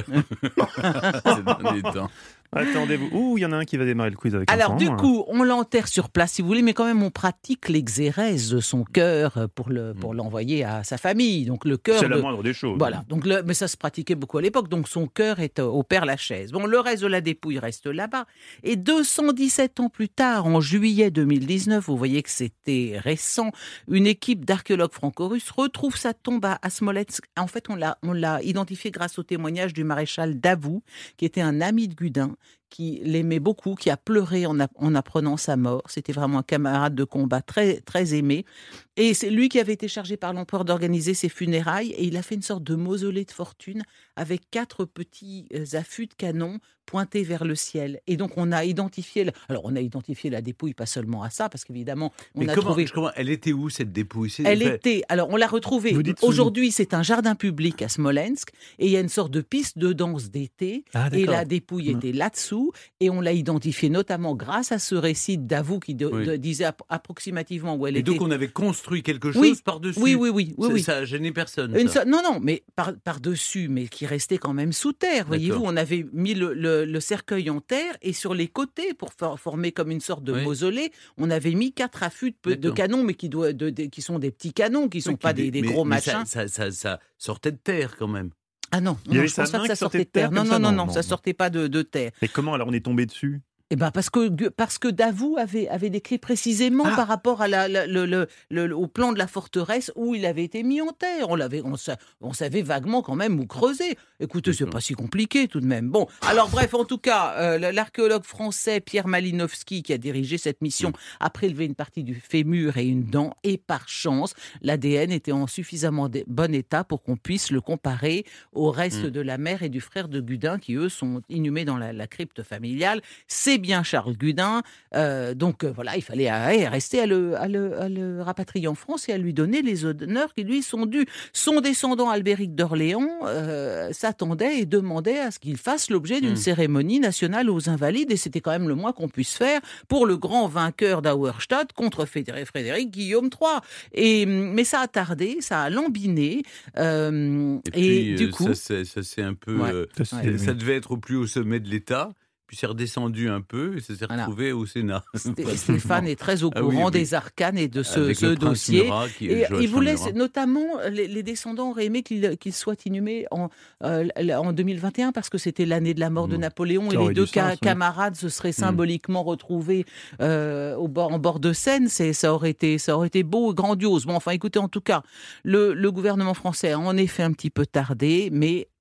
Ces derniers temps. Attendez-vous. Ouh, il y en a un qui va démarrer le quiz avec un Alors, point, du moi. coup, on l'enterre sur place, si vous voulez, mais quand même, on pratique l'exérèse de son cœur pour, le, pour l'envoyer à sa famille. Donc, le cœur. C'est la de- moindre des choses. Voilà. Donc, le- mais ça se pratiquait beaucoup à l'époque. Donc, son cœur est euh, au Père-Lachaise. Bon, le reste de la dépouille reste là-bas. Et deux cent dix-sept ans plus tard, en juillet deux mille dix-neuf, vous voyez que c'était récent, une équipe d'archéologues franco-russes retrouve sa tombe à, à Smolensk. En fait, on l'a, on l'a identifié grâce au témoignage du maréchal Davout, qui était un ami de Gudin, qui l'aimait beaucoup, qui a pleuré en, a- en apprenant sa mort. C'était vraiment un camarade de combat très, très aimé. Et c'est lui qui avait été chargé par l'empereur d'organiser ses funérailles. Et il a fait une sorte de mausolée de fortune avec quatre petits euh, affûts de canon pointés vers le ciel. Et donc, on a identifié... la- Alors, on a identifié la dépouille, pas seulement à ça, parce qu'évidemment, on Mais a comment, trouvé... comment- elle était où cette dépouille? C'est- Elle enfin, était, alors on l'a retrouvée. Vous dites sous- Aujourd'hui, c'est un jardin public à Smolensk et il y a une sorte de piste de danse d'été. Ah, Et d'accord. la dépouille Mmh. était là-dessous et on l'a identifiée notamment grâce à ce récit d'Avou qui de- Oui. de- disait ap- approximativement où elle Et était. donc on avait construit quelque chose Oui. par-dessus. Oui, oui, oui, oui, Ça- oui. Ça a gêné personne. Une ça. so- Non, non, mais par, par-dessus, mais qui restait quand même sous terre. Voyez-vous, on avait mis le, le- le cercueil en terre et sur les côtés, pour for- former comme une sorte de Oui. mausolée, on avait mis quatre affûts de, pe- de D'accord. canons, mais qui, doit- de- de- qui sont des petits canons, qui ne sont Oui, pas qui- des, des mais- gros mais ça- machins. Ça, ça, ça sortait de terre quand même. Ah non, Il y non, avait je pense sa pas main que ça qui sortait sortait de terre. de Non, terre non, comme non, ça, non, non, ça non. sortait pas de, de terre. Et comment alors on est tombé dessus? Eh ben parce que parce que Davout avait avait décrit précisément Ah. par rapport à la, la- le, le- le- au plan de la forteresse où il avait été mis en terre. On l'avait on, sa- on savait vaguement quand même où creuser. Écoutez, c'est D'accord. pas si compliqué tout de même. Bon, alors bref, en tout cas, euh, l'archéologue français Pierre Malinowski qui a dirigé cette mission a prélevé une partie du fémur et une dent et par chance, l'A D N était en suffisamment dé- bon état pour qu'on puisse le comparer au reste Mm. de la mère et du frère de Gudin qui eux sont inhumés dans la, la crypte familiale. C'est bien Charles Gudin. Euh, donc euh, voilà, il fallait euh, rester à le, à, le, à le rapatrier en France et à lui donner les honneurs qui lui sont dus. Son descendant Albéric d'Orléans euh, s'attendait et demandait à ce qu'il fasse l'objet d'une Mm. cérémonie nationale aux Invalides et c'était quand même le moins qu'on puisse faire pour le grand vainqueur d'Auerstadt contre Fédé- Frédéric Guillaume trois. Et, mais ça a tardé, ça a lambiné euh, Et, et, puis, du euh, coup... ça, c'est- ça c'est un peu. Ouais. euh, Ça, ça, c'est- ça devait être au plus haut sommet de l'État, puis c'est redescendu un peu et ça s'est Voilà. retrouvé au Sénat. Sté- Stéphane est très au Ah courant oui, oui. des arcanes et de ce, Avec ce le prince dossier. Murat qui est Et Joachim il voulait Murat. notamment, les, les descendants auraient aimé qu'il qu'il soit inhumé en, euh, en deux mille vingt et un parce que c'était l'année de la mort de Mmh. Napoléon Ça et aurait les deux du ca- sens, oui. camarades se seraient symboliquement retrouvés euh, au bord, en bord de Seine. C'est- Ça aurait été, ça aurait été beau et grandiose. Bon, enfin, écoutez, en tout cas, le, le gouvernement français a en effet un petit peu tardé, mais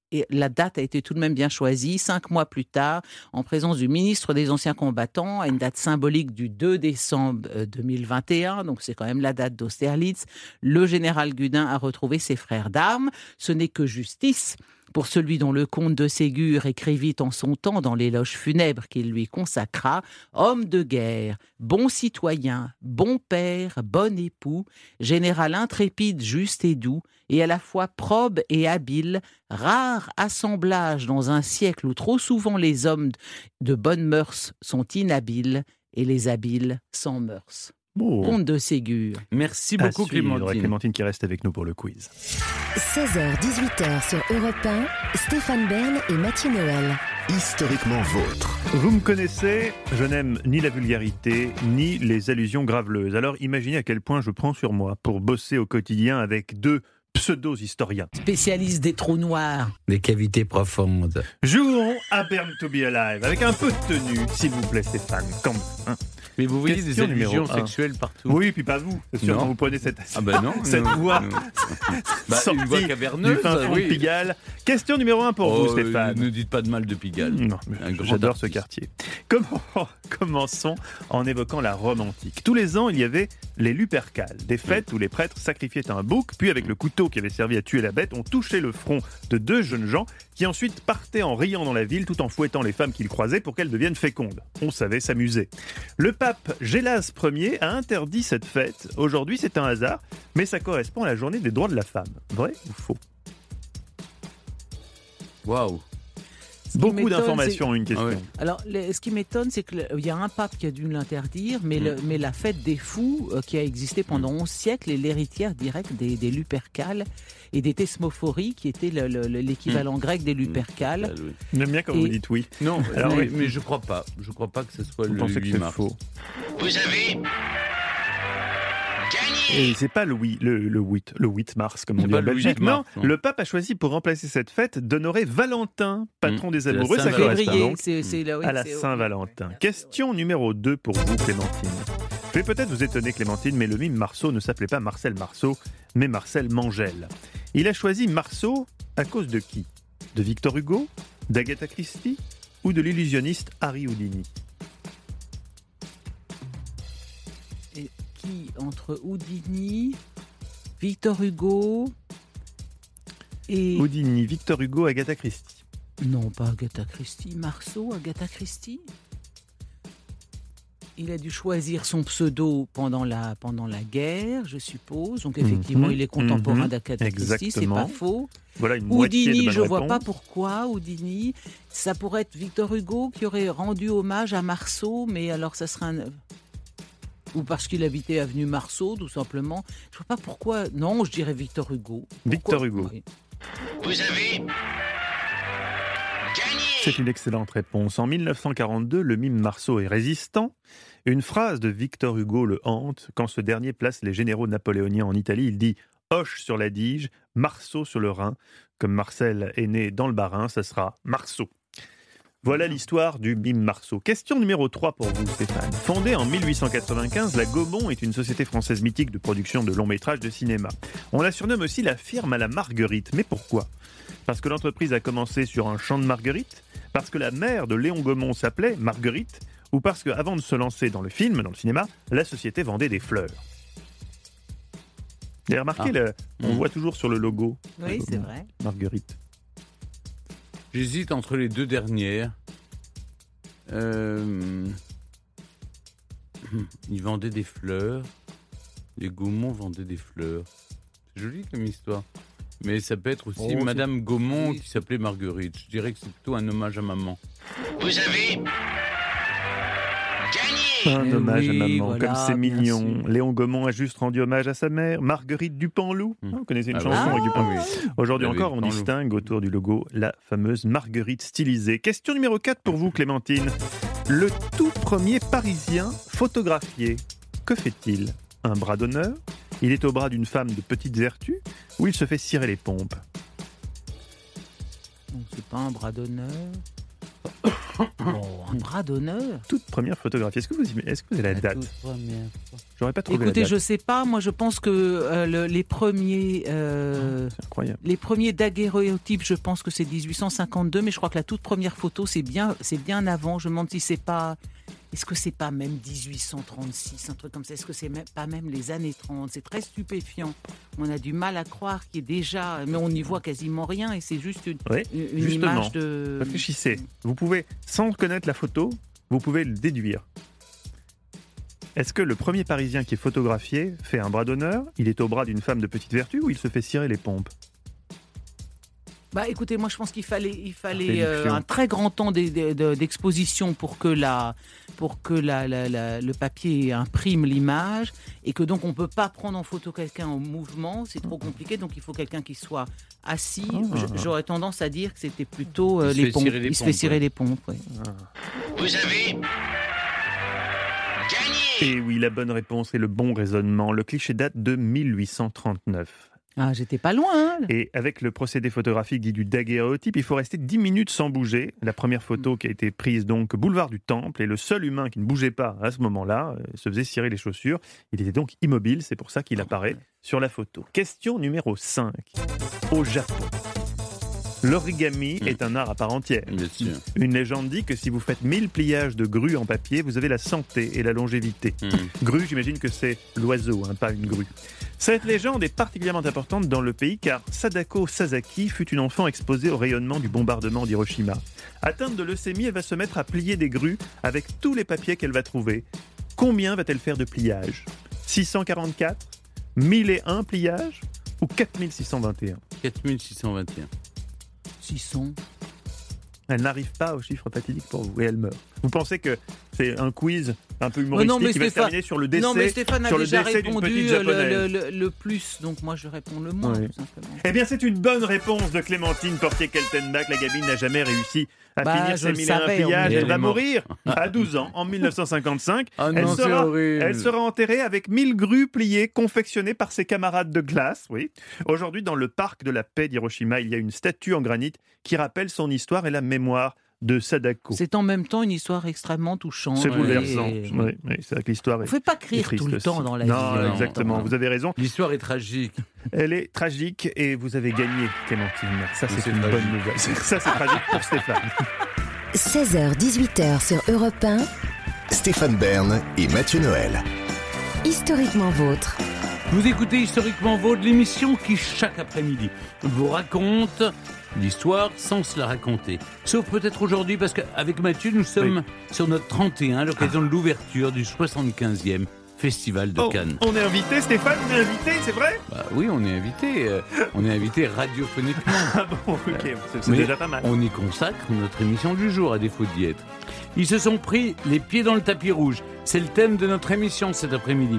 Et la date a été tout de même bien choisie, cinq mois plus tard, en présence du ministre des Anciens Combattants, à une date symbolique du deux décembre deux mille vingt et un, donc c'est quand même la date d'Austerlitz. Le général Gudin a retrouvé ses frères d'armes. Ce n'est que justice pour celui dont le comte de Ségur écrivit en son temps dans l'éloge funèbre qu'il lui consacra, homme de guerre, bon citoyen, bon père, bon époux, général intrépide, juste et doux, et à la fois probe et habile, rare assemblage dans un siècle où trop souvent les hommes de bonnes mœurs sont inhabiles et les habiles sans mœurs. Oh. Comte de Ségur. Merci beaucoup, À suivre. Clémentine. Clémentine qui reste avec nous pour le quiz. seize heures dix-huit heures sur Europe un, Stéphane Bern et Mathieu Noël. Historiquement vôtre. Vous me connaissez, je n'aime ni la vulgarité, ni les allusions graveleuses. Alors imaginez à quel point je prends sur moi pour bosser au quotidien avec deux pseudo-historiens. Spécialiste des trous noirs. Des cavités profondes. Jouons à Burn to be Alive, avec un peu de tenue, s'il vous plaît Stéphane, quand même. Hein. Mais vous voyez Question des allusions numéro un. sexuelles partout. Oui, puis pas vous, c'est sûr, Non. quand vous prenez cette, Ah ben non. cette non, voix non. Bah, sortie une voix du caverneuse, fin fond oui. de Pigalle. Question numéro un pour Oh, vous Stéphane. Ne dites pas de mal de Pigalle. Non, mais Un grand j'adore ce artiste. quartier. Comment, commençons en évoquant la Rome antique. Tous les ans, il y avait les Lupercales, des fêtes où les prêtres sacrifiaient un bouc, puis avec le couteau qui avait servi à tuer la bête, on touchait le front de deux jeunes gens qui ensuite partaient en riant dans la ville tout en fouettant les femmes qu'ils croisaient pour qu'elles deviennent fécondes. On savait s'amuser. Le pape Gélas Ier a interdit cette fête. Aujourd'hui, c'est un hasard, mais ça correspond à la journée des droits de la femme. Vrai ou faux ? Waouh. Ce qui Beaucoup m'étonne, d'informations en une question. Ah ouais. Alors, les- ce qui m'étonne, c'est qu'il y a un pape qui a dû l'interdire, mais, le- mais la fête des fous, euh, qui a existé pendant onze siècles, est l'héritière directe des, des Lupercales et des Thesmophories, qui étaient le- le- le- l'équivalent grec des Lupercales. oui. J'aime bien quand Et- vous dites oui. Non, Alors, mais, oui. mais je crois pas. Je crois pas que ce soit Vous le pensez que huit c'est mars. faux. Vous avez gagné. Et c'est pas le huit, le, le huit, le huit mars, comme on C'est dit pas en le Belgique. huit mars, non, non. le pape a choisi pour remplacer cette fête d'honorer Valentin, patron Mmh, des c'est la amoureux. Ça Saint-Valentin. correspond Février, donc c'est c'est là, oui, à la c'est- Saint-Valentin. Question numéro deux pour vous, Clémentine. Je vais peut-être vous étonner, Clémentine, mais le mime Marceau ne s'appelait pas Marcel Marceau, mais Marcel Mangel. Il a choisi Marceau à cause de qui ? De Victor Hugo, d'Agatha Christie ou de l'illusionniste Harry Houdini ? Et qui, entre Houdini, Victor Hugo et... Houdini, Victor Hugo, Agatha Christie. Non, pas Agatha Christie. Marceau, Agatha Christie. Il a dû choisir son pseudo pendant la, pendant la guerre, je suppose. Donc effectivement, Mhm, il est contemporain mhm, d'Agatha Christie, c'est exactement. pas faux. Voilà une moitié de Houdini, bonne je vois réponse. pas pourquoi. Houdini, ça pourrait être Victor Hugo qui aurait rendu hommage à Marceau, mais alors ça serait un... Ou parce qu'il habitait avenue Marceau, tout simplement. Je vois pas pourquoi. Non, je dirais Victor Hugo. Pourquoi Victor Hugo. Oui. Vous avez gagné. C'est une excellente réponse. En mille neuf cent quarante-deux, le mime Marceau est résistant. Une phrase de Victor Hugo le hante. Quand ce dernier place les généraux napoléoniens en Italie, il dit « Hoche sur la Dige, Marceau sur le Rhin ». Comme Marcel est né dans le Bas-Rhin, ça sera Marceau. Voilà l'histoire du mime Marceau. Question numéro trois pour vous, Stéphane. Fondée en mille huit cent quatre-vingt-quinze, la Gaumont est une société française mythique de production de longs métrages de cinéma. On la surnomme aussi la firme à la Marguerite. Mais pourquoi ? Parce que l'entreprise a commencé sur un champ de marguerite ? Parce que la mère de Léon Gaumont s'appelait Marguerite ? Ou parce qu'avant de se lancer dans le film, dans le cinéma, la société vendait des fleurs ? Vous avez remarqué, Ah. le- on Mmh. voit toujours sur le logo Oui, c'est vrai. Marguerite. J'hésite entre les deux dernières. Euh... Ils vendaient des fleurs. Les Gaumont vendaient des fleurs. C'est joli comme histoire. Mais ça peut être aussi Oh, Madame Gaumont Oui. qui s'appelait Marguerite. Je dirais que c'est plutôt un hommage à maman. Vous avez gagné. Un Eh hommage oui, à maman, voilà, comme c'est bien mignon. sûr. Léon Gaumont a juste rendu hommage à sa mère, Marguerite Dupanloup. Hmm. Vous connaissez une Ah chanson bah, avec ah Dupanloup. oui. Aujourd'hui Ah oui, encore, on Dupanloup. distingue autour du logo la fameuse Marguerite stylisée. Question numéro quatre pour vous, Clémentine. Le tout premier Parisien photographié, que fait-il ? Un bras d'honneur ? Il est au bras d'une femme de petites vertus ? Ou il se fait cirer les pompes ? Donc, c'est pas un bras d'honneur. Oh, un bras d'honneur. Toute première photographie. Est-ce que vous, est-ce que vous avez la, La date? toute première fois. J'aurais pas trouvé Écoutez, la date. je sais pas. Moi, je pense que euh, le- les premiers, euh, C'est incroyable. les premiers daguerréotypes, je pense que c'est dix-huit cent cinquante-deux. Mais je crois que la toute première photo, c'est bien, c'est bien avant. Je me demande si c'est pas. Est-ce que c'est pas même dix-huit cent trente-six, un truc comme ça? Est-ce que c'est même, pas même les années trente? C'est très stupéfiant. On a du mal à croire qu'il est déjà, mais on n'y voit quasiment rien et c'est juste une, Oui, une- une justement. image de. Réfléchissez. Vous pouvez, sans connaître la photo, vous pouvez le déduire. Est-ce que le premier Parisien qui est photographié fait un bras d'honneur? Il est au bras d'une femme de petite vertu ou il se fait cirer les pompes? Bah, écoutez, moi je pense qu'il fallait, il fallait Réduction. euh, un très grand temps d'e- d'e- de- d'exposition pour que, la, pour que la, la- la- le papier imprime l'image et que donc on ne peut pas prendre en photo quelqu'un en mouvement, c'est trop compliqué, donc il faut quelqu'un qui soit assis. Ah. J- J'aurais tendance à dire que c'était plutôt euh, Il se les fait pompes. cirer les il se fait pompes, cirer ouais. les pompes. Ouais. Vous avez gagné. Et oui, la bonne réponse et le bon raisonnement. Le cliché date de mille huit cent trente-neuf. Ah, j'étais pas loin. hein. Et avec le procédé photographique dit du daguerréotype, il faut rester dix minutes sans bouger. La première photo qui a été prise donc boulevard du Temple, et le seul humain qui ne bougeait pas à ce moment-là euh, se faisait cirer les chaussures. Il était donc immobile, c'est pour ça qu'il apparaît sur la photo. Question numéro cinq. Au Japon, l'origami Mm. est un art à part entière. Bien sûr. Une légende dit que si vous faites mille pliages de grue en papier, vous avez la santé et la longévité. Mm. Grue, j'imagine que c'est l'oiseau, hein, pas une grue. Cette légende est particulièrement importante dans le pays car Sadako Sasaki fut une enfant exposée au rayonnement du bombardement d'Hiroshima. Atteinte de leucémie, elle va se mettre à plier des grues avec tous les papiers qu'elle va trouver. Combien va-t-elle faire de pliages? six cent quarante-quatre, mille et un pliages ou quatre mille six cent vingt et un? quatre mille six cent vingt et un. six cents. Elle n'arrive pas au chiffre fatidique pour vous et elle meurt. Vous pensez que c'est un quiz un peu humoristique non, mais qui va se Stéphane- terminer sur le décès, Non, mais Stéphane a sur le déjà décès d'une répondu petite euh, le, japonaise? le- le- le plus, donc moi je réponds le moins, Oui. tout simplement. Eh bien, c'est une bonne réponse de Clémentine Portier-Keltenbach. La gamine n'a jamais réussi à Bah, finir je ses le mille et un savais, on pliages. me Elle l'a va dit. mourir à douze ans, en mille neuf cent cinquante-cinq. Ah elle, non, c'est sera, horrible. elle sera enterrée avec mille grues pliées, confectionnées par ses camarades de classe. Oui. Aujourd'hui, dans le parc de la paix d'Hiroshima, il y a une statue en granit qui rappelle son histoire et la mémoire de Sadako. C'est en même temps une histoire extrêmement touchante. C'est Ouais, bouleversant. et- Oui, oui, c'est vrai que l'histoire On est. ne fait pas est crier triste tout le aussi. temps dans la non, vie. Non, exactement, non. vous avez raison. L'histoire est tragique. Elle est tragique et vous avez gagné, Clémentine. Ça, c'est C'est une tragique. bonne nouvelle. Ça, c'est tragique pour Stéphane. seize heures dix-huit heures sur Europe un, Stéphane Bern et Mathieu Noël. historiquement vôtre. Vous écoutez Historiquement Vôtre, l'émission qui, chaque après-midi, vous raconte l'histoire sans se la raconter. Sauf peut-être aujourd'hui, parce qu'avec Mathieu, nous sommes sur notre trente et un, à l'occasion de l'ouverture du soixante-quinzième Festival de Oh, Cannes. on est invité, Stéphane, on est invité, c'est vrai? Bah oui, on est invité. euh, on est invité radiophoniquement. Ah bon, ok, c'est c'est Mais déjà pas mal. On y consacre notre émission du jour, à défaut d'y être. Ils se sont pris les pieds dans le tapis rouge. C'est le thème de notre émission cet après-midi.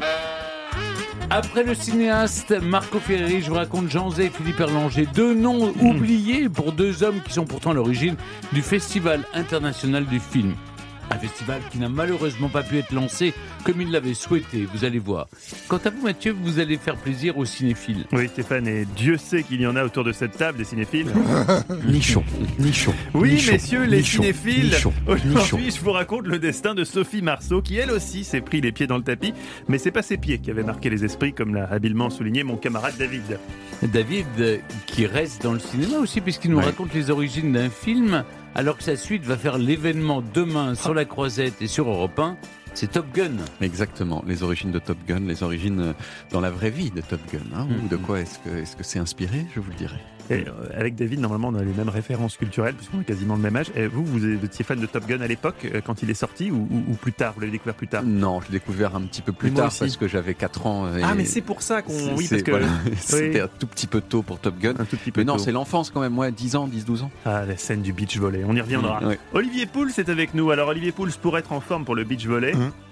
Après le cinéaste Marco Ferreri, je vous raconte Jean Zay et Philippe Erlanger, deux noms oubliés pour deux hommes qui sont pourtant à l'origine du Festival international du film. Un festival qui n'a malheureusement pas pu être lancé comme il l'avait souhaité, vous allez voir. Quant à vous, Mathieu, vous allez faire plaisir aux cinéphiles. Oui, Stéphane, et Dieu sait qu'il y en a autour de cette table, des cinéphiles. Nichon, nichon. Oui, nichon, messieurs les nichon, cinéphiles, nichon, nichon. aujourd'hui je vous raconte le destin de Sophie Marceau, qui elle aussi s'est pris les pieds dans le tapis, mais c'est pas ses pieds qui avaient marqué les esprits, comme l'a habilement souligné mon camarade David. David, euh, qui reste dans le cinéma aussi, puisqu'il nous Ouais. raconte les origines d'un film, alors que sa suite va faire l'événement demain sur la Croisette et sur Europe un. C'est Top Gun. Exactement, les origines de Top Gun, les origines euh, dans la vraie vie de Top Gun. Hein, Mhm. ou de quoi est-ce que est-ce que c'est inspiré, je vous le dirai. Et euh, avec David, normalement, on a les mêmes références culturelles, puisqu'on a quasiment le même âge. Et vous, vous étiez fan de Top Gun à l'époque, euh, quand il est sorti, ou, ou- ou plus tard? Vous l'avez découvert plus tard? Non, je l'ai découvert un petit peu plus Mais moi tard aussi. parce que j'avais quatre ans. Et Ah, mais c'est pour ça qu'on... c'est- Oui, c'est- parce que... voilà, c'était Oui. un tout petit peu tôt pour Top Gun. Un tout petit peu Mais non, tôt. c'est l'enfance quand même, moi, dix ans, dix douze ans. Ah, la scène du beach volley, on y reviendra. Ouais. Olivier Pouls est avec nous. Alors, Olivier Pouls, pour être en forme pour le beach volley, Hum.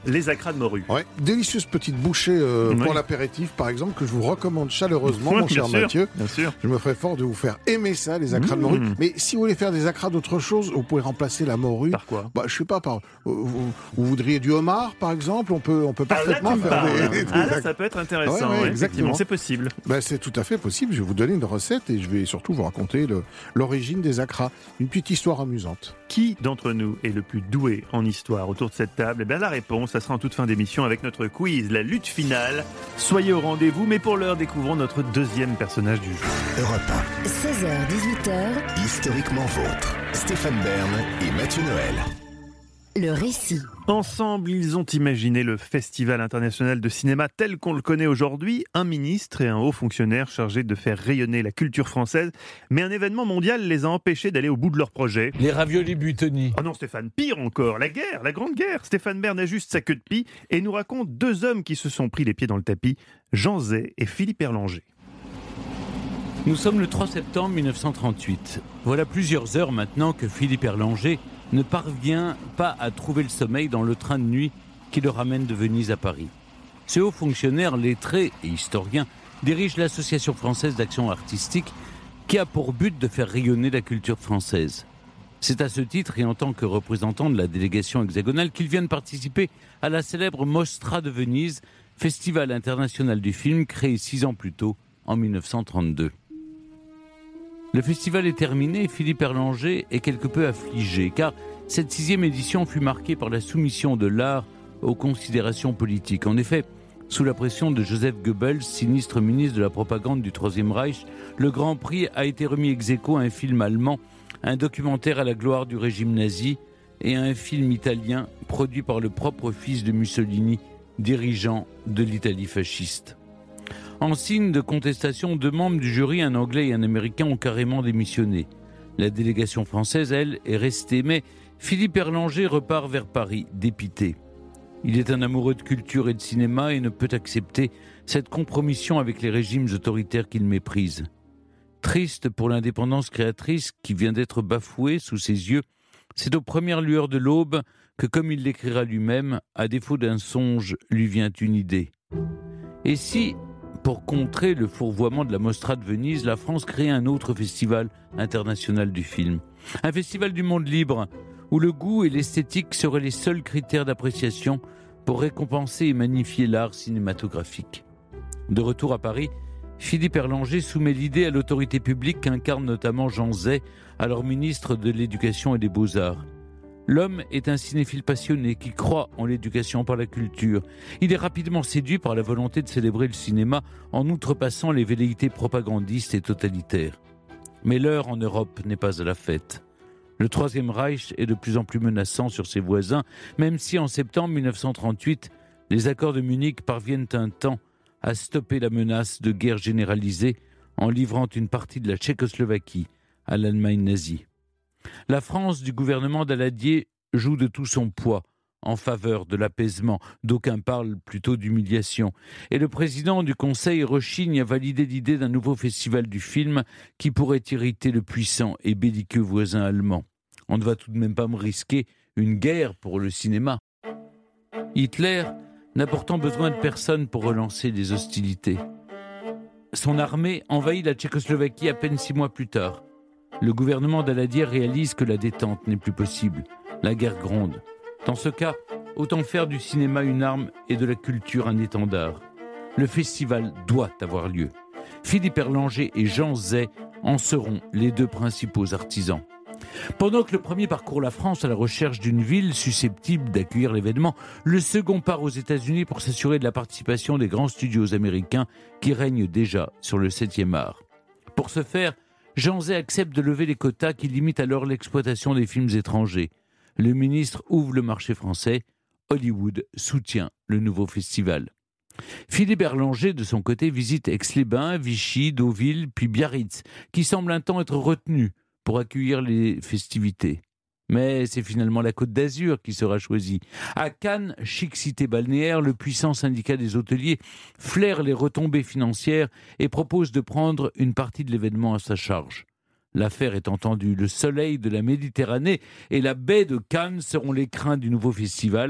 Les acras de morue. Ouais, délicieuse petite bouchée euh, oui. pour l'apéritif, par exemple, que je vous recommande chaleureusement, Oui, mon cher bien sûr, Mathieu. bien sûr. Je me ferai fort de vous faire aimer ça, les acras mmh. de morue. Mais si vous voulez faire des acras d'autre chose, vous pouvez remplacer la morue. Par quoi? Bah, je sais pas, par. Vous, vous, vous voudriez du homard, par exemple? On peut, on peut parfaitement ah, là, faire parles, des, des, des ah, là, ça peut être intéressant. Ouais, ouais, ouais, exactement, c'est possible. Bah, c'est tout à fait possible. Je vais vous donner une recette et je vais surtout vous raconter le, l'origine des acras. Une petite histoire amusante. Qui d'entre nous est le plus doué en histoire autour de cette table? Eh bien, la réponse, ça sera en toute fin d'émission avec notre quiz, la lutte finale. Soyez au rendez-vous, mais pour l'heure, découvrons notre deuxième personnage du jour. Europe un. seize heures dix-huit heures. Historiquement vôtre. Stéphane Bern et Mathieu Noël. Le récit. Ensemble, ils ont imaginé le Festival international de cinéma tel qu'on le connaît aujourd'hui. Un ministre et un haut fonctionnaire chargés de faire rayonner la culture française. Mais un événement mondial les a empêchés d'aller au bout de leur projet. Les raviolis Buitoni. Oh non, Stéphane, pire encore, la guerre, la grande guerre. Stéphane Bern a juste sa queue de pie et nous raconte deux hommes qui se sont pris les pieds dans le tapis, Jean Zay et Philippe Erlanger. Nous sommes le trois septembre mille neuf cent trente-huit. Voilà plusieurs heures maintenant que Philippe Erlanger ne parvient pas à trouver le sommeil dans le train de nuit qui le ramène de Venise à Paris. Ce haut fonctionnaire lettré et historien dirige l'Association française d'action artistique qui a pour but de faire rayonner la culture française. C'est à ce titre et en tant que représentant de la délégation hexagonale qu'il vient de participer à la célèbre Mostra de Venise, festival international du film créé six ans plus tôt, en mille neuf cent trente-deux. Le festival est terminé et Philippe Erlanger est quelque peu affligé, car cette sixième édition fut marquée par la soumission de l'art aux considérations politiques. En effet, sous la pression de Joseph Goebbels, sinistre ministre de la propagande du Troisième Reich, le Grand Prix a été remis ex aequo à un film allemand, un documentaire à la gloire du régime nazi et à un film italien produit par le propre fils de Mussolini, dirigeant de l'Italie fasciste. En signe de contestation, deux membres du jury, un Anglais et un Américain, ont carrément démissionné. La délégation française, elle, est restée, mais Philippe Erlanger repart vers Paris, dépité. Il est un amoureux de culture et de cinéma et ne peut accepter cette compromission avec les régimes autoritaires qu'il méprise. Triste pour l'indépendance créatrice qui vient d'être bafouée sous ses yeux, c'est aux premières lueurs de l'aube que, comme il l'écrira lui-même, à défaut d'un songe, lui vient une idée. Et si, pour contrer le fourvoiement de la Mostra de Venise, la France crée un autre festival international du film. Un festival du monde libre, où le goût et l'esthétique seraient les seuls critères d'appréciation pour récompenser et magnifier l'art cinématographique. De retour à Paris, Philippe Erlanger soumet l'idée à l'autorité publique qu'incarne notamment Jean Zay, alors ministre de l'Éducation et des Beaux-Arts. L'homme est un cinéphile passionné qui croit en l'éducation par la culture. Il est rapidement séduit par la volonté de célébrer le cinéma en outrepassant les velléités propagandistes et totalitaires. Mais l'heure en Europe n'est pas à la fête. Le Troisième Reich est de plus en plus menaçant sur ses voisins, même si en septembre mille neuf cent trente-huit, les accords de Munich parviennent un temps à stopper la menace de guerre généralisée en livrant une partie de la Tchécoslovaquie à l'Allemagne nazie. La France du gouvernement Daladier joue de tout son poids en faveur de l'apaisement, d'aucuns parlent plutôt d'humiliation, et le président du Conseil rechigne à valider l'idée d'un nouveau festival du film qui pourrait irriter le puissant et belliqueux voisin allemand. On ne va tout de même pas me risquer une guerre pour le cinéma. Hitler n'a pourtant besoin de personne pour relancer les hostilités. Son armée envahit la Tchécoslovaquie à peine six mois plus tard. Le gouvernement Daladier réalise que la détente n'est plus possible. La guerre gronde. Dans ce cas, autant faire du cinéma une arme et de la culture un étendard. Le festival doit avoir lieu. Philippe Erlanger et Jean Zay en seront les deux principaux artisans. Pendant que le premier parcourt la France à la recherche d'une ville susceptible d'accueillir l'événement, le second part aux États-Unis pour s'assurer de la participation des grands studios américains qui règnent déjà sur le septième art. Pour ce faire, Jean Zay accepte de lever les quotas qui limitent alors l'exploitation des films étrangers. Le ministre ouvre le marché français. Hollywood soutient le nouveau festival. Philippe Erlanger, de son côté, visite Aix-les-Bains, Vichy, Deauville, puis Biarritz, qui semble un temps être retenu pour accueillir les festivités. Mais c'est finalement la Côte d'Azur qui sera choisie. À Cannes, chic cité balnéaire, le puissant syndicat des hôteliers flaire les retombées financières et propose de prendre une partie de l'événement à sa charge. L'affaire est entendue. Le soleil de la Méditerranée et la baie de Cannes seront les crins du nouveau festival,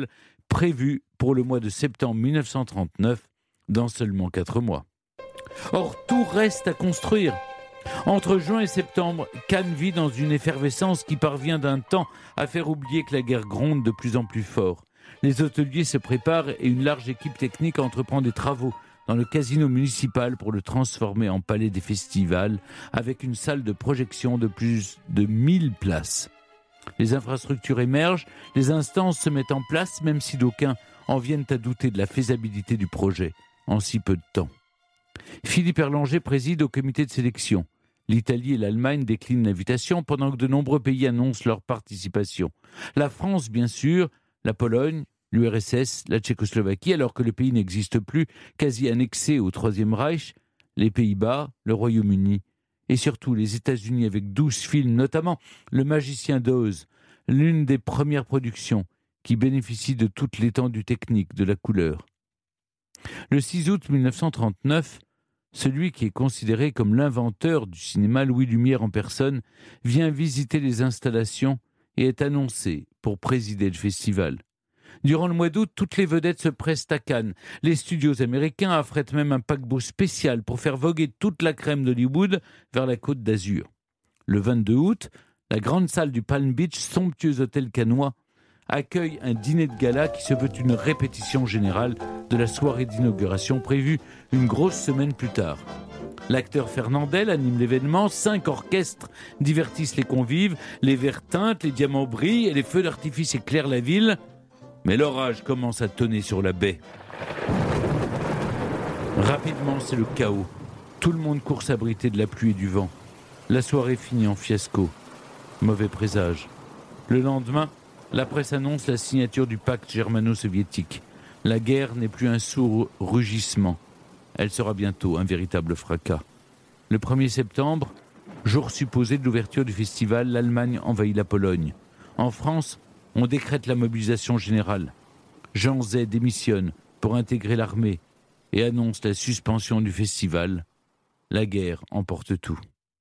prévu pour le mois de septembre mille neuf cent trente-neuf, dans seulement quatre mois. Or, tout reste à construire. Entre juin et septembre, Cannes vit dans une effervescence qui parvient d'un temps à faire oublier que la guerre gronde de plus en plus fort. Les hôteliers se préparent et une large équipe technique entreprend des travaux dans le casino municipal pour le transformer en palais des festivals avec une salle de projection de plus de mille places. Les infrastructures émergent, les instances se mettent en place, même si d'aucuns en viennent à douter de la faisabilité du projet en si peu de temps. Philippe Erlanger préside au comité de sélection. L'Italie et l'Allemagne déclinent l'invitation pendant que de nombreux pays annoncent leur participation. La France, bien sûr, la Pologne, l'U R S S, la Tchécoslovaquie, alors que le pays n'existe plus, quasi annexé au Troisième Reich, les Pays-Bas, le Royaume-Uni et surtout les États-Unis avec douze films, notamment Le Magicien d'Oz, l'une des premières productions qui bénéficie de toute l'étendue technique de la couleur. Le six août mille neuf cent trente-neuf, celui qui est considéré comme l'inventeur du cinéma, Louis Lumière en personne, vient visiter les installations et est annoncé pour présider le festival. Durant le mois d'août, toutes les vedettes se pressent à Cannes. Les studios américains affrètent même un paquebot spécial pour faire voguer toute la crème d'Hollywood vers la Côte d'Azur. Le vingt-deux août, la grande salle du Palm Beach, somptueux hôtel cannois, accueille un dîner de gala qui se veut une répétition générale de la soirée d'inauguration prévue une grosse semaine plus tard. L'acteur Fernandel anime l'événement, cinq orchestres divertissent les convives, les verres teintent, les diamants brillent et les feux d'artifice éclairent la ville. Mais l'orage commence à tonner sur la baie. Rapidement, c'est le chaos. Tout le monde court s'abriter de la pluie et du vent. La soirée finit en fiasco. Mauvais présage. Le lendemain, la presse annonce la signature du pacte germano-soviétique. La guerre n'est plus un sourd rugissement. Elle sera bientôt un véritable fracas. Le premier septembre, jour supposé de l'ouverture du festival, l'Allemagne envahit la Pologne. En France, on décrète la mobilisation générale. Jean Zay démissionne pour intégrer l'armée et annonce la suspension du festival. La guerre emporte tout.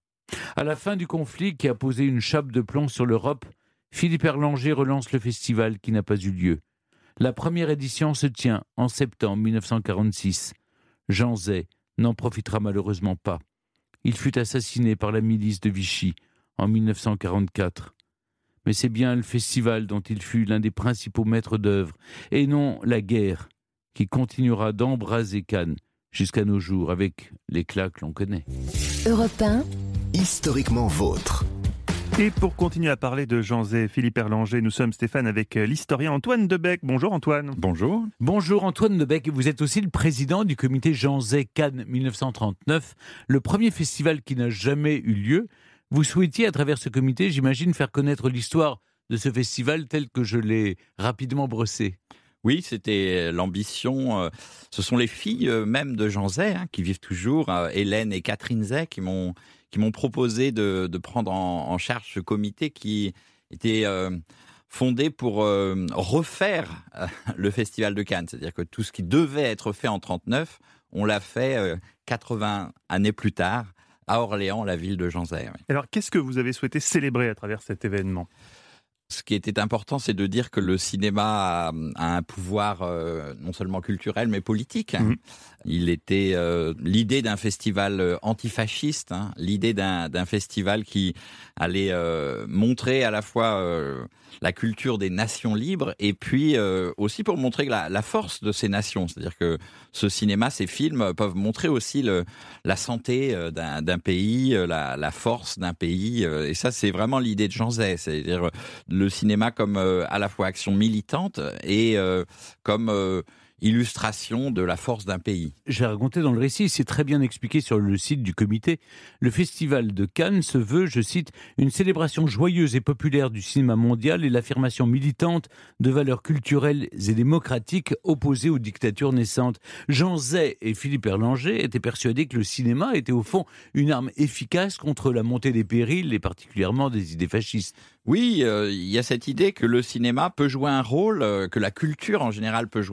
À la fin du conflit qui a posé une chape de plomb sur l'Europe, Philippe Erlanger relance le festival qui n'a pas eu lieu. La première édition se tient en septembre mille neuf cent quarante-six. Jean Zay n'en profitera malheureusement pas. Il fut assassiné par la milice de Vichy en mille neuf cent quarante-quatre. Mais c'est bien le festival dont il fut l'un des principaux maîtres d'œuvre, et non la guerre, qui continuera d'embraser Cannes jusqu'à nos jours avec l'éclat que l'on connaît. Europe un, historiquement vôtre. Et pour continuer à parler de Jean Zay, Philippe Erlanger, nous sommes Stéphane avec l'historien Antoine Debec. Bonjour Antoine. Bonjour. Bonjour Antoine Debec, vous êtes aussi le président du comité Jean Zay Cannes mille neuf cent trente-neuf, le premier festival qui n'a jamais eu lieu. Vous souhaitiez, à travers ce comité, j'imagine, faire connaître l'histoire de ce festival tel que je l'ai rapidement brossé. Oui, c'était l'ambition. Ce sont les filles même de Jean Zay, hein, qui vivent toujours, Hélène et Catherine Zay, qui m'ont, qui m'ont proposé de, de prendre en, en charge ce comité qui était euh, fondé pour euh, refaire euh, le Festival de Cannes. C'est-à-dire que tout ce qui devait être fait en trente-neuf, on l'a fait euh, quatre-vingts années plus tard, à Orléans, la ville de Jean Zay. Oui. Alors, qu'est-ce que vous avez souhaité célébrer à travers cet événement ? Ce qui était important, c'est de dire que le cinéma a, a un pouvoir euh, non seulement culturel, mais politique. Mmh. Il était euh, l'idée d'un festival antifasciste, hein, l'idée d'un, d'un festival qui allait euh, montrer à la fois euh, la culture des nations libres et puis euh, aussi pour montrer la, la force de ces nations. C'est-à-dire que ce cinéma, ces films peuvent montrer aussi le, la santé d'un, d'un pays, la, la force d'un pays. Et ça, c'est vraiment l'idée de Jean Zay. C'est-à-dire le cinéma comme euh, à la fois action militante et euh, comme euh, illustration de la force d'un pays. J'ai raconté dans le récit, c'est très bien expliqué sur le site du comité. Le Festival de Cannes se veut, je cite, une célébration joyeuse et populaire du cinéma mondial et l'affirmation militante de valeurs culturelles et démocratiques opposées aux dictatures naissantes. Jean Zay et Philippe Erlanger étaient persuadés que le cinéma était au fond une arme efficace contre la montée des périls et particulièrement des idées fascistes. Oui, il euh, y a cette idée que le cinéma peut jouer un rôle, euh, que la culture en général peut jouer un rôle, et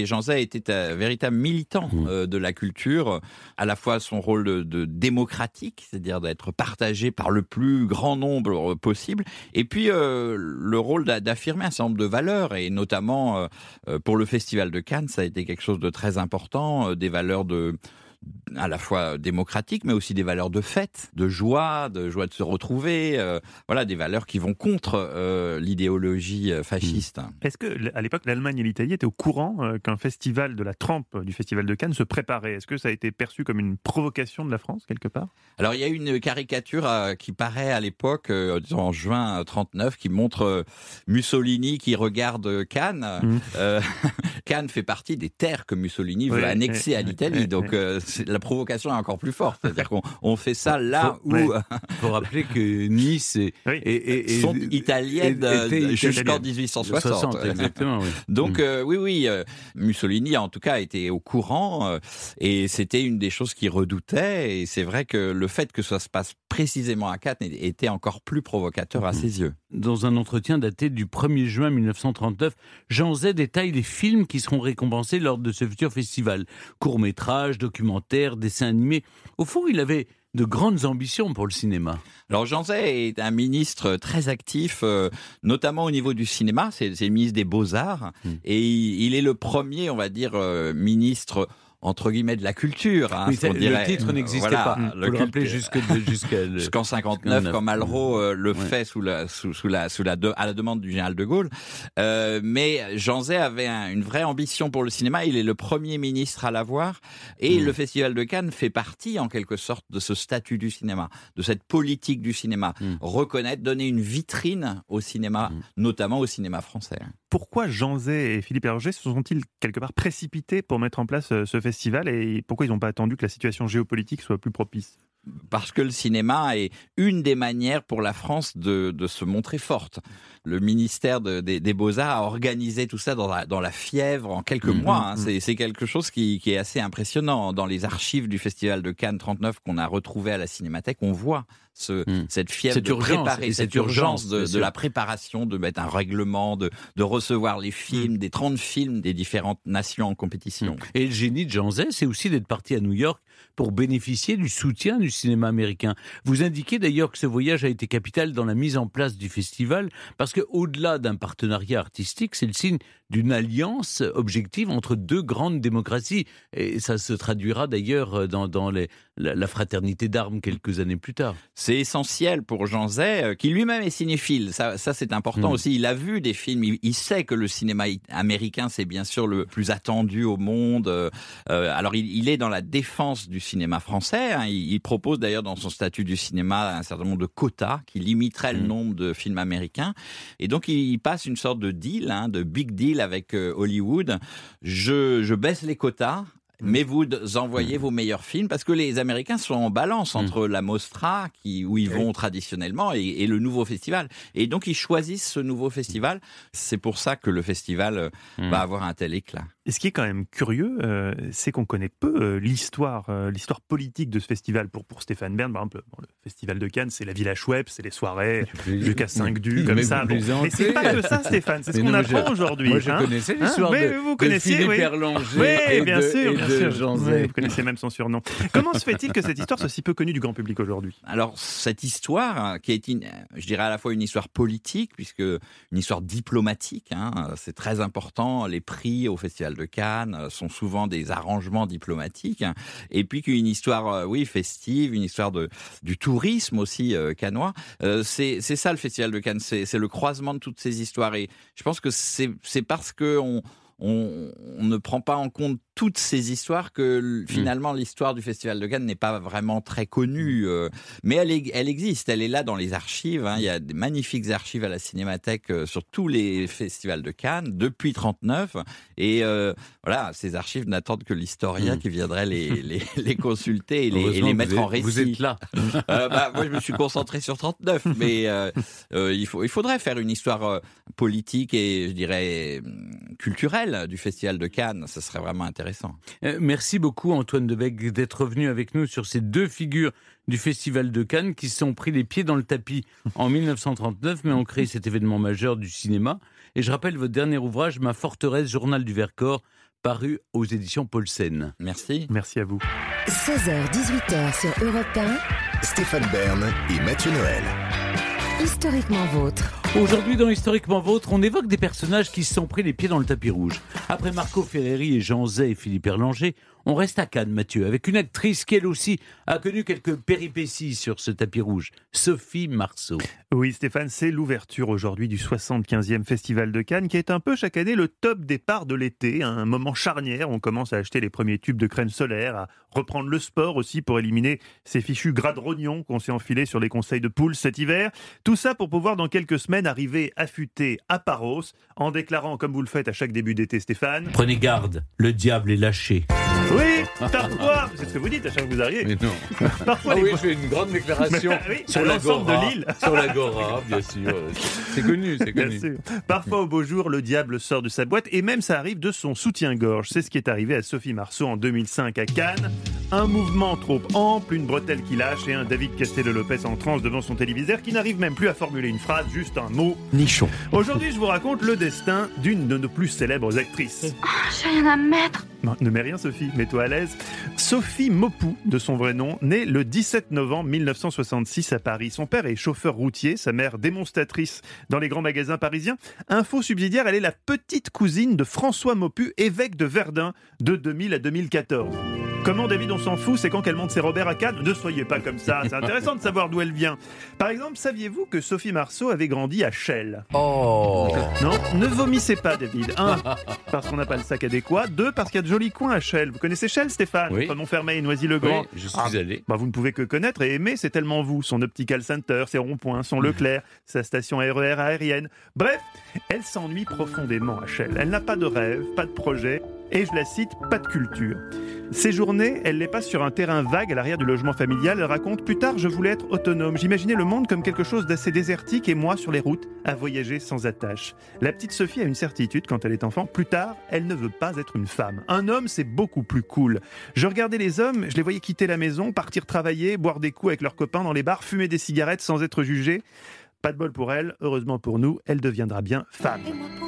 et Jean Zay était un véritable militant euh, de la culture, à la fois son rôle de, de démocratique, c'est-à-dire d'être partagé par le plus grand nombre possible, et puis euh, le rôle d'affirmer un certain nombre de valeurs, et notamment euh, pour le Festival de Cannes, ça a été quelque chose de très important, euh, des valeurs de à la fois démocratiques, mais aussi des valeurs de fête, de joie, de joie de se retrouver, euh, voilà, des valeurs qui vont contre euh, l'idéologie fasciste. Est-ce que, à l'époque, l'Allemagne et l'Italie étaient au courant euh, qu'un festival de la trempe du Festival de Cannes se préparait? Est-ce que ça a été perçu comme une provocation de la France, quelque part? Alors, il y a une caricature euh, qui paraît à l'époque, euh, en juin trente-neuf, qui montre euh, Mussolini qui regarde Cannes. Mmh. Euh, Cannes fait partie des terres que Mussolini veut oui, annexer oui, à l'Italie, oui, donc euh, la provocation est encore plus forte. C'est-à-dire qu'on on fait ça là faut, où... Il faut rappeler que Nice est, oui. est, est, sont italiennes jusqu'en dix-huit cent soixante. soixante, exactement, oui. Donc, euh, oui, oui, euh, Mussolini, en tout cas, était au courant euh, et c'était une des choses qu'il redoutait. Et c'est vrai que le fait que ça se passe précisément à Cannes était encore plus provocateur à ses yeux. Dans un entretien daté du premier juin mille neuf cent trente-neuf, Jean Zay détaille les films qui seront récompensés lors de ce futur festival. Courts-métrages, documentaires, dessins animés. Au fond, il avait de grandes ambitions pour le cinéma. Alors Jean Zay est un ministre très actif, euh, notamment au niveau du cinéma. C'est, c'est le ministre des Beaux-Arts. Mmh. Et il, il est le premier, on va dire, euh, ministre... entre guillemets de la culture. Hein, oui, le titre n'existait voilà, pas. Il faut le rappeler jusque, jusqu'à le... jusqu'en cinquante-neuf, quand Malraux euh, le ouais. fait sous la, sous, sous la, sous la de, à la demande du général de Gaulle. Euh, mais Jean Zay avait un, une vraie ambition pour le cinéma. Il est le premier ministre à l'avoir. Et mmh. le Festival de Cannes fait partie, en quelque sorte, de ce statut du cinéma, de cette politique du cinéma. Mmh. Reconnaître, donner une vitrine au cinéma, mmh. notamment au cinéma français. Pourquoi Jean Zay et Philippe Hergé se sont-ils quelque part précipités pour mettre en place ce festival et pourquoi ils n'ont pas attendu que la situation géopolitique soit plus propice? Parce que le cinéma est une des manières pour la France de, de se montrer forte. Le ministère de, des, des Beaux-Arts a organisé tout ça dans la, dans la fièvre en quelques mmh, mois. Hein. Mmh. C'est, c'est quelque chose qui, qui est assez impressionnant. Dans les archives du Festival de Cannes trente-neuf qu'on a retrouvé à la Cinémathèque, on voit ce, mmh. cette fièvre cette de urgence, préparer, cette, cette urgence, urgence de, de la préparation, de mettre un règlement, de, de recevoir les films, mmh. des trente films des différentes nations en compétition. Mmh. Et le génie de Jean Zay, c'est aussi d'être parti à New York pour bénéficier du soutien du cinéma américain. Vous indiquez d'ailleurs que ce voyage a été capital dans la mise en place du festival, parce qu'au-delà d'un partenariat artistique, c'est le signe d'une alliance objective entre deux grandes démocraties. Et ça se traduira d'ailleurs dans, dans les, la, la fraternité d'armes quelques années plus tard. C'est essentiel pour Jean Zay, qui lui-même est cinéphile. Ça, ça c'est important mmh. aussi. Il a vu des films, il, il sait que le cinéma américain, c'est bien sûr le plus attendu au monde. Euh, alors, il, il est dans la défense du cinéma français. Hein. Il, il propose d'ailleurs dans son statut du cinéma un certain nombre de quotas qui limiteraient mmh. le nombre de films américains. Et donc, il, il passe une sorte de deal, hein, de big deal avec euh, Hollywood. Je, je baisse les quotas, mais vous envoyez mmh. vos meilleurs films, parce que les Américains sont en balance entre mmh. la Mostra, qui, où ils vont oui. traditionnellement, et, et le nouveau festival. Et donc, ils choisissent ce nouveau festival. C'est pour ça que le festival mmh. va avoir un tel éclat. Et ce qui est quand même curieux, euh, c'est qu'on connaît peu euh, l'histoire, euh, l'histoire politique de ce festival. Pour, pour Stéphane Bern, par exemple, bon, le Festival de Cannes, c'est la Villa Chouette, c'est les soirées jusqu'à cinq du, comme mais ça. Bon. Mais c'est pas que ça, Stéphane, c'est ce qu'on apprend aujourd'hui. Moi, je hein connaissais l'histoire hein de, vous connaissez, de Philippe oui. Erlanger oui, et bien de, sûr, et bien de sûr. Jean Zay. Oui, vous connaissez même son surnom. Comment se fait-il que cette histoire soit si peu connue du grand public aujourd'hui? Alors, cette histoire, qui est, une, je dirais à la fois une histoire politique, puisque une histoire diplomatique, hein, c'est très important. Les prix au Festival de Cannes sont souvent des arrangements diplomatiques, et puis qu'une histoire, euh, oui, festive, une histoire de du tourisme aussi euh, cannois. Euh, c'est c'est ça le Festival de Cannes, c'est c'est le croisement de toutes ces histoires, et je pense que c'est c'est parce que on on, on ne prend pas en compte toutes ces histoires que finalement mmh. l'histoire du Festival de Cannes n'est pas vraiment très connue, euh, mais elle, est, elle existe, elle est là dans les archives, hein. Il y a des magnifiques archives à la Cinémathèque euh, sur tous les festivals de Cannes depuis trente-neuf, et euh, voilà, ces archives n'attendent que l'historien mmh. qui viendrait les, les, les consulter et les, et les mettre êtes, en récit. Vous êtes là. euh, bah, moi je me suis concentré sur trente-neuf, mais euh, euh, il, faut, il faudrait faire une histoire euh, politique et je dirais culturelle du Festival de Cannes, ça serait vraiment intéressant. Euh, merci beaucoup Antoine Debeck d'être venu avec nous sur ces deux figures du Festival de Cannes qui se sont pris les pieds dans le tapis en mille neuf cent trente-neuf, mais ont créé cet événement majeur du cinéma. Et je rappelle votre dernier ouvrage, Ma forteresse, journal du Vercors, paru aux éditions Paulsen. Merci. Merci à vous. seize heures dix-huit heures sur Europe un. Stéphane Bern et Mathieu Noël. Historiquement vôtre. Aujourd'hui, dans Historiquement Vôtre, on évoque des personnages qui se sont pris les pieds dans le tapis rouge. Après Marco Ferreri et Jean Zay et Philippe Erlanger, on reste à Cannes, Mathieu, avec une actrice qui, elle aussi, a connu quelques péripéties sur ce tapis rouge, Sophie Marceau. Oui, Stéphane, c'est l'ouverture aujourd'hui du soixante-quinzième Festival de Cannes, qui est un peu chaque année le top départ de l'été, un moment charnière. On commence à acheter les premiers tubes de crème solaire, à reprendre le sport aussi pour éliminer ces fichus gras de rognon qu'on s'est enfilés sur les conseils de poules cet hiver. Tout ça pour pouvoir, dans quelques semaines, arriver affûté à Paros, en déclarant, comme vous le faites à chaque début d'été, Stéphane... Prenez garde, le diable est lâché. Oui, parfois, c'est ce que vous dites à chaque fois que vous arrivez. Mais non. Parfois, ah les... oui, je fais une grande déclaration oui, sur l'ensemble de l'île. Sur l'Agora, bien sûr. C'est connu, c'est connu. Bien sûr. Parfois, au beau jour, le diable sort de sa boîte et même ça arrive de son soutien-gorge. C'est ce qui est arrivé à Sophie Marceau en deux mille cinq à Cannes. Un mouvement trop ample, une bretelle qui lâche et un David Castello-Lopez en transe devant son téléviseur qui n'arrive même plus à formuler une phrase, juste un mot. Nichon. Aujourd'hui, je vous raconte le destin d'une de nos plus célèbres actrices. Oh, j'ai rien à me mettre. Non, ne mets rien, Sophie, mets-toi à l'aise. Sophie Maupoux, de son vrai nom, née le dix-sept novembre mille neuf cent soixante-six à Paris. Son père est chauffeur routier, sa mère démonstratrice dans les grands magasins parisiens. Info subsidiaire, elle est la petite cousine de François Maupoux, évêque de Verdun, de deux mille à deux mille quatorze. Comment, David, on s'en fout, c'est quand qu'elle monte ses Robert à Cannes. Ne soyez pas comme ça, c'est intéressant de savoir d'où elle vient. Par exemple, saviez-vous que Sophie Marceau avait grandi à Chelles ? Oh. Non, ne vomissez pas, David. Un, parce qu'on n'a pas le sac adéquat. Deux, parce qu'il y a de jolis coins à Chelles. Vous connaissez Chelles, Stéphane ? Oui. Montfermeil et Noisy-le-Grand. Oui, je suis Ah, allé. bah vous ne pouvez que connaître et aimer, c'est tellement vous. Son Optical Center, ses ronds-points, son Leclerc, sa station R E R aérienne. Bref, elle s'ennuie profondément à Chelles. Elle n'a pas de rêve, pas de projet et, je la cite, pas de culture. Ces journées, elle les passe sur un terrain vague à l'arrière du logement familial. Elle raconte « Plus tard, je voulais être autonome. J'imaginais le monde comme quelque chose d'assez désertique et moi, sur les routes, à voyager sans attache. » La petite Sophie a une certitude quand elle est enfant. Plus tard, elle ne veut pas être une femme. Un homme, c'est beaucoup plus cool. Je regardais les hommes, je les voyais quitter la maison, partir travailler, boire des coups avec leurs copains dans les bars, fumer des cigarettes sans être jugés. Pas de bol pour elle, heureusement pour nous, elle deviendra bien femme.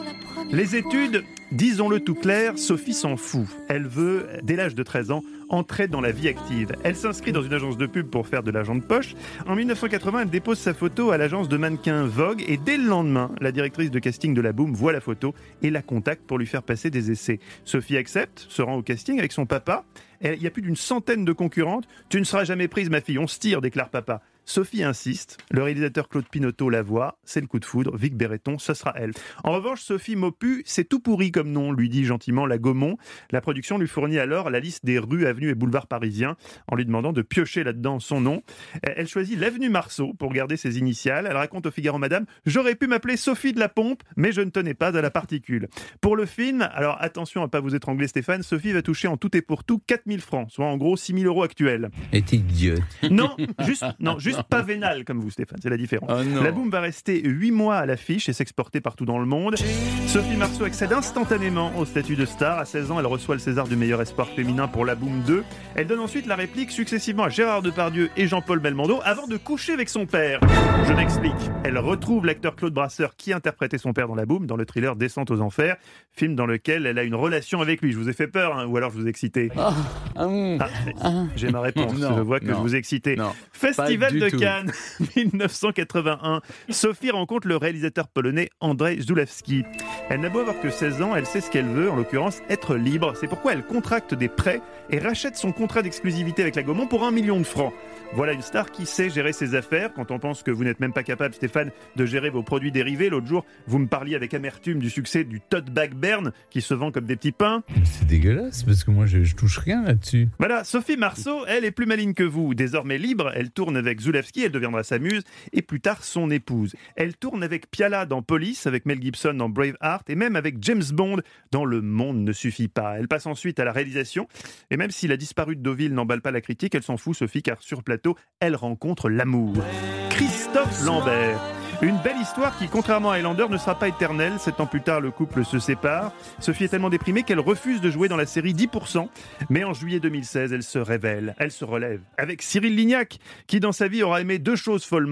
Les études, disons-le tout clair, Sophie s'en fout. Elle veut, dès l'âge de treize ans, entrer dans la vie active. Elle s'inscrit dans une agence de pub pour faire de l'argent de poche. En mille neuf cent quatre-vingts, elle dépose sa photo à l'agence de mannequins Vogue et dès le lendemain, la directrice de casting de la Boom voit la photo et la contacte pour lui faire passer des essais. Sophie accepte, se rend au casting avec son papa. Il y a plus d'une centaine de concurrentes. « Tu ne seras jamais prise, ma fille, on se tire », déclare papa. Sophie insiste, le réalisateur Claude Pinoteau la voit, c'est le coup de foudre, Vic Béreton, ce sera elle. En revanche, Sophie Maupoux, c'est tout pourri comme nom, lui dit gentiment la Gaumont. La production lui fournit alors la liste des rues, avenues et boulevards parisiens, en lui demandant de piocher là-dedans son nom. Elle choisit l'avenue Marceau pour garder ses initiales. Elle raconte au Figaro, madame, j'aurais pu m'appeler Sophie de la Pompe, mais je ne tenais pas à la particule. Pour le film, alors attention à pas vous étrangler Stéphane, Sophie va toucher en tout et pour tout quatre mille francs, soit en gros six mille euros actuels. Est idiote. Non, juste, non, juste pas vénal comme vous Stéphane, c'est la différence. Oh la Boom va rester huit mois à l'affiche et s'exporter partout dans le monde. Sophie Marceau accède instantanément au statut de star. À seize ans, elle reçoit le César du meilleur espoir féminin pour La Boom deux. Elle donne ensuite la réplique successivement à Gérard Depardieu et Jean-Paul Belmondo avant de coucher avec son père. Je m'explique. Elle retrouve l'acteur Claude Brasseur qui interprétait son père dans La Boom, dans le thriller Descente aux enfers, film dans lequel elle a une relation avec lui. Je vous ai fait peur, hein, ou alors je vous ai excité. Oh, hum, ah, j'ai ma réponse. Non, je vois que non, je vous ai excité. Non, Festival de tout. Cannes, mille neuf cent quatre-vingt-un. Sophie rencontre le réalisateur polonais Andrzej Zulawski. Elle n'a beau avoir que seize ans, elle sait ce qu'elle veut, en l'occurrence être libre. C'est pourquoi elle contracte des prêts et rachète son contrat d'exclusivité avec la Gaumont pour un million de francs. Voilà une star qui sait gérer ses affaires. Quand on pense que vous n'êtes même pas capable, Stéphane, de gérer vos produits dérivés. L'autre jour, vous me parliez avec amertume du succès du tote bag Bern qui se vend comme des petits pains. C'est dégueulasse parce que moi je, je touche rien là-dessus. Voilà, Sophie Marceau, elle est plus maligne que vous. Désormais libre, elle tourne avec Zulawski, elle deviendra sa muse et plus tard son épouse. Elle tourne avec Piala dans Police, avec Mel Gibson dans Braveheart et même avec James Bond dans Le Monde ne suffit pas. Elle passe ensuite à la réalisation et même si la disparue de Deauville n'emballe pas la critique, elle s'en fout Sophie car sur plateau, elle rencontre l'amour. Christophe Lambert. Une belle histoire qui, contrairement à Highlander, ne sera pas éternelle. Sept ans plus tard, le couple se sépare. Sophie est tellement déprimée qu'elle refuse de jouer dans la série dix pour cent. Mais en juillet deux mille seize, elle se révèle, elle se relève. Avec Cyril Lignac, qui dans sa vie aura aimé deux choses follement,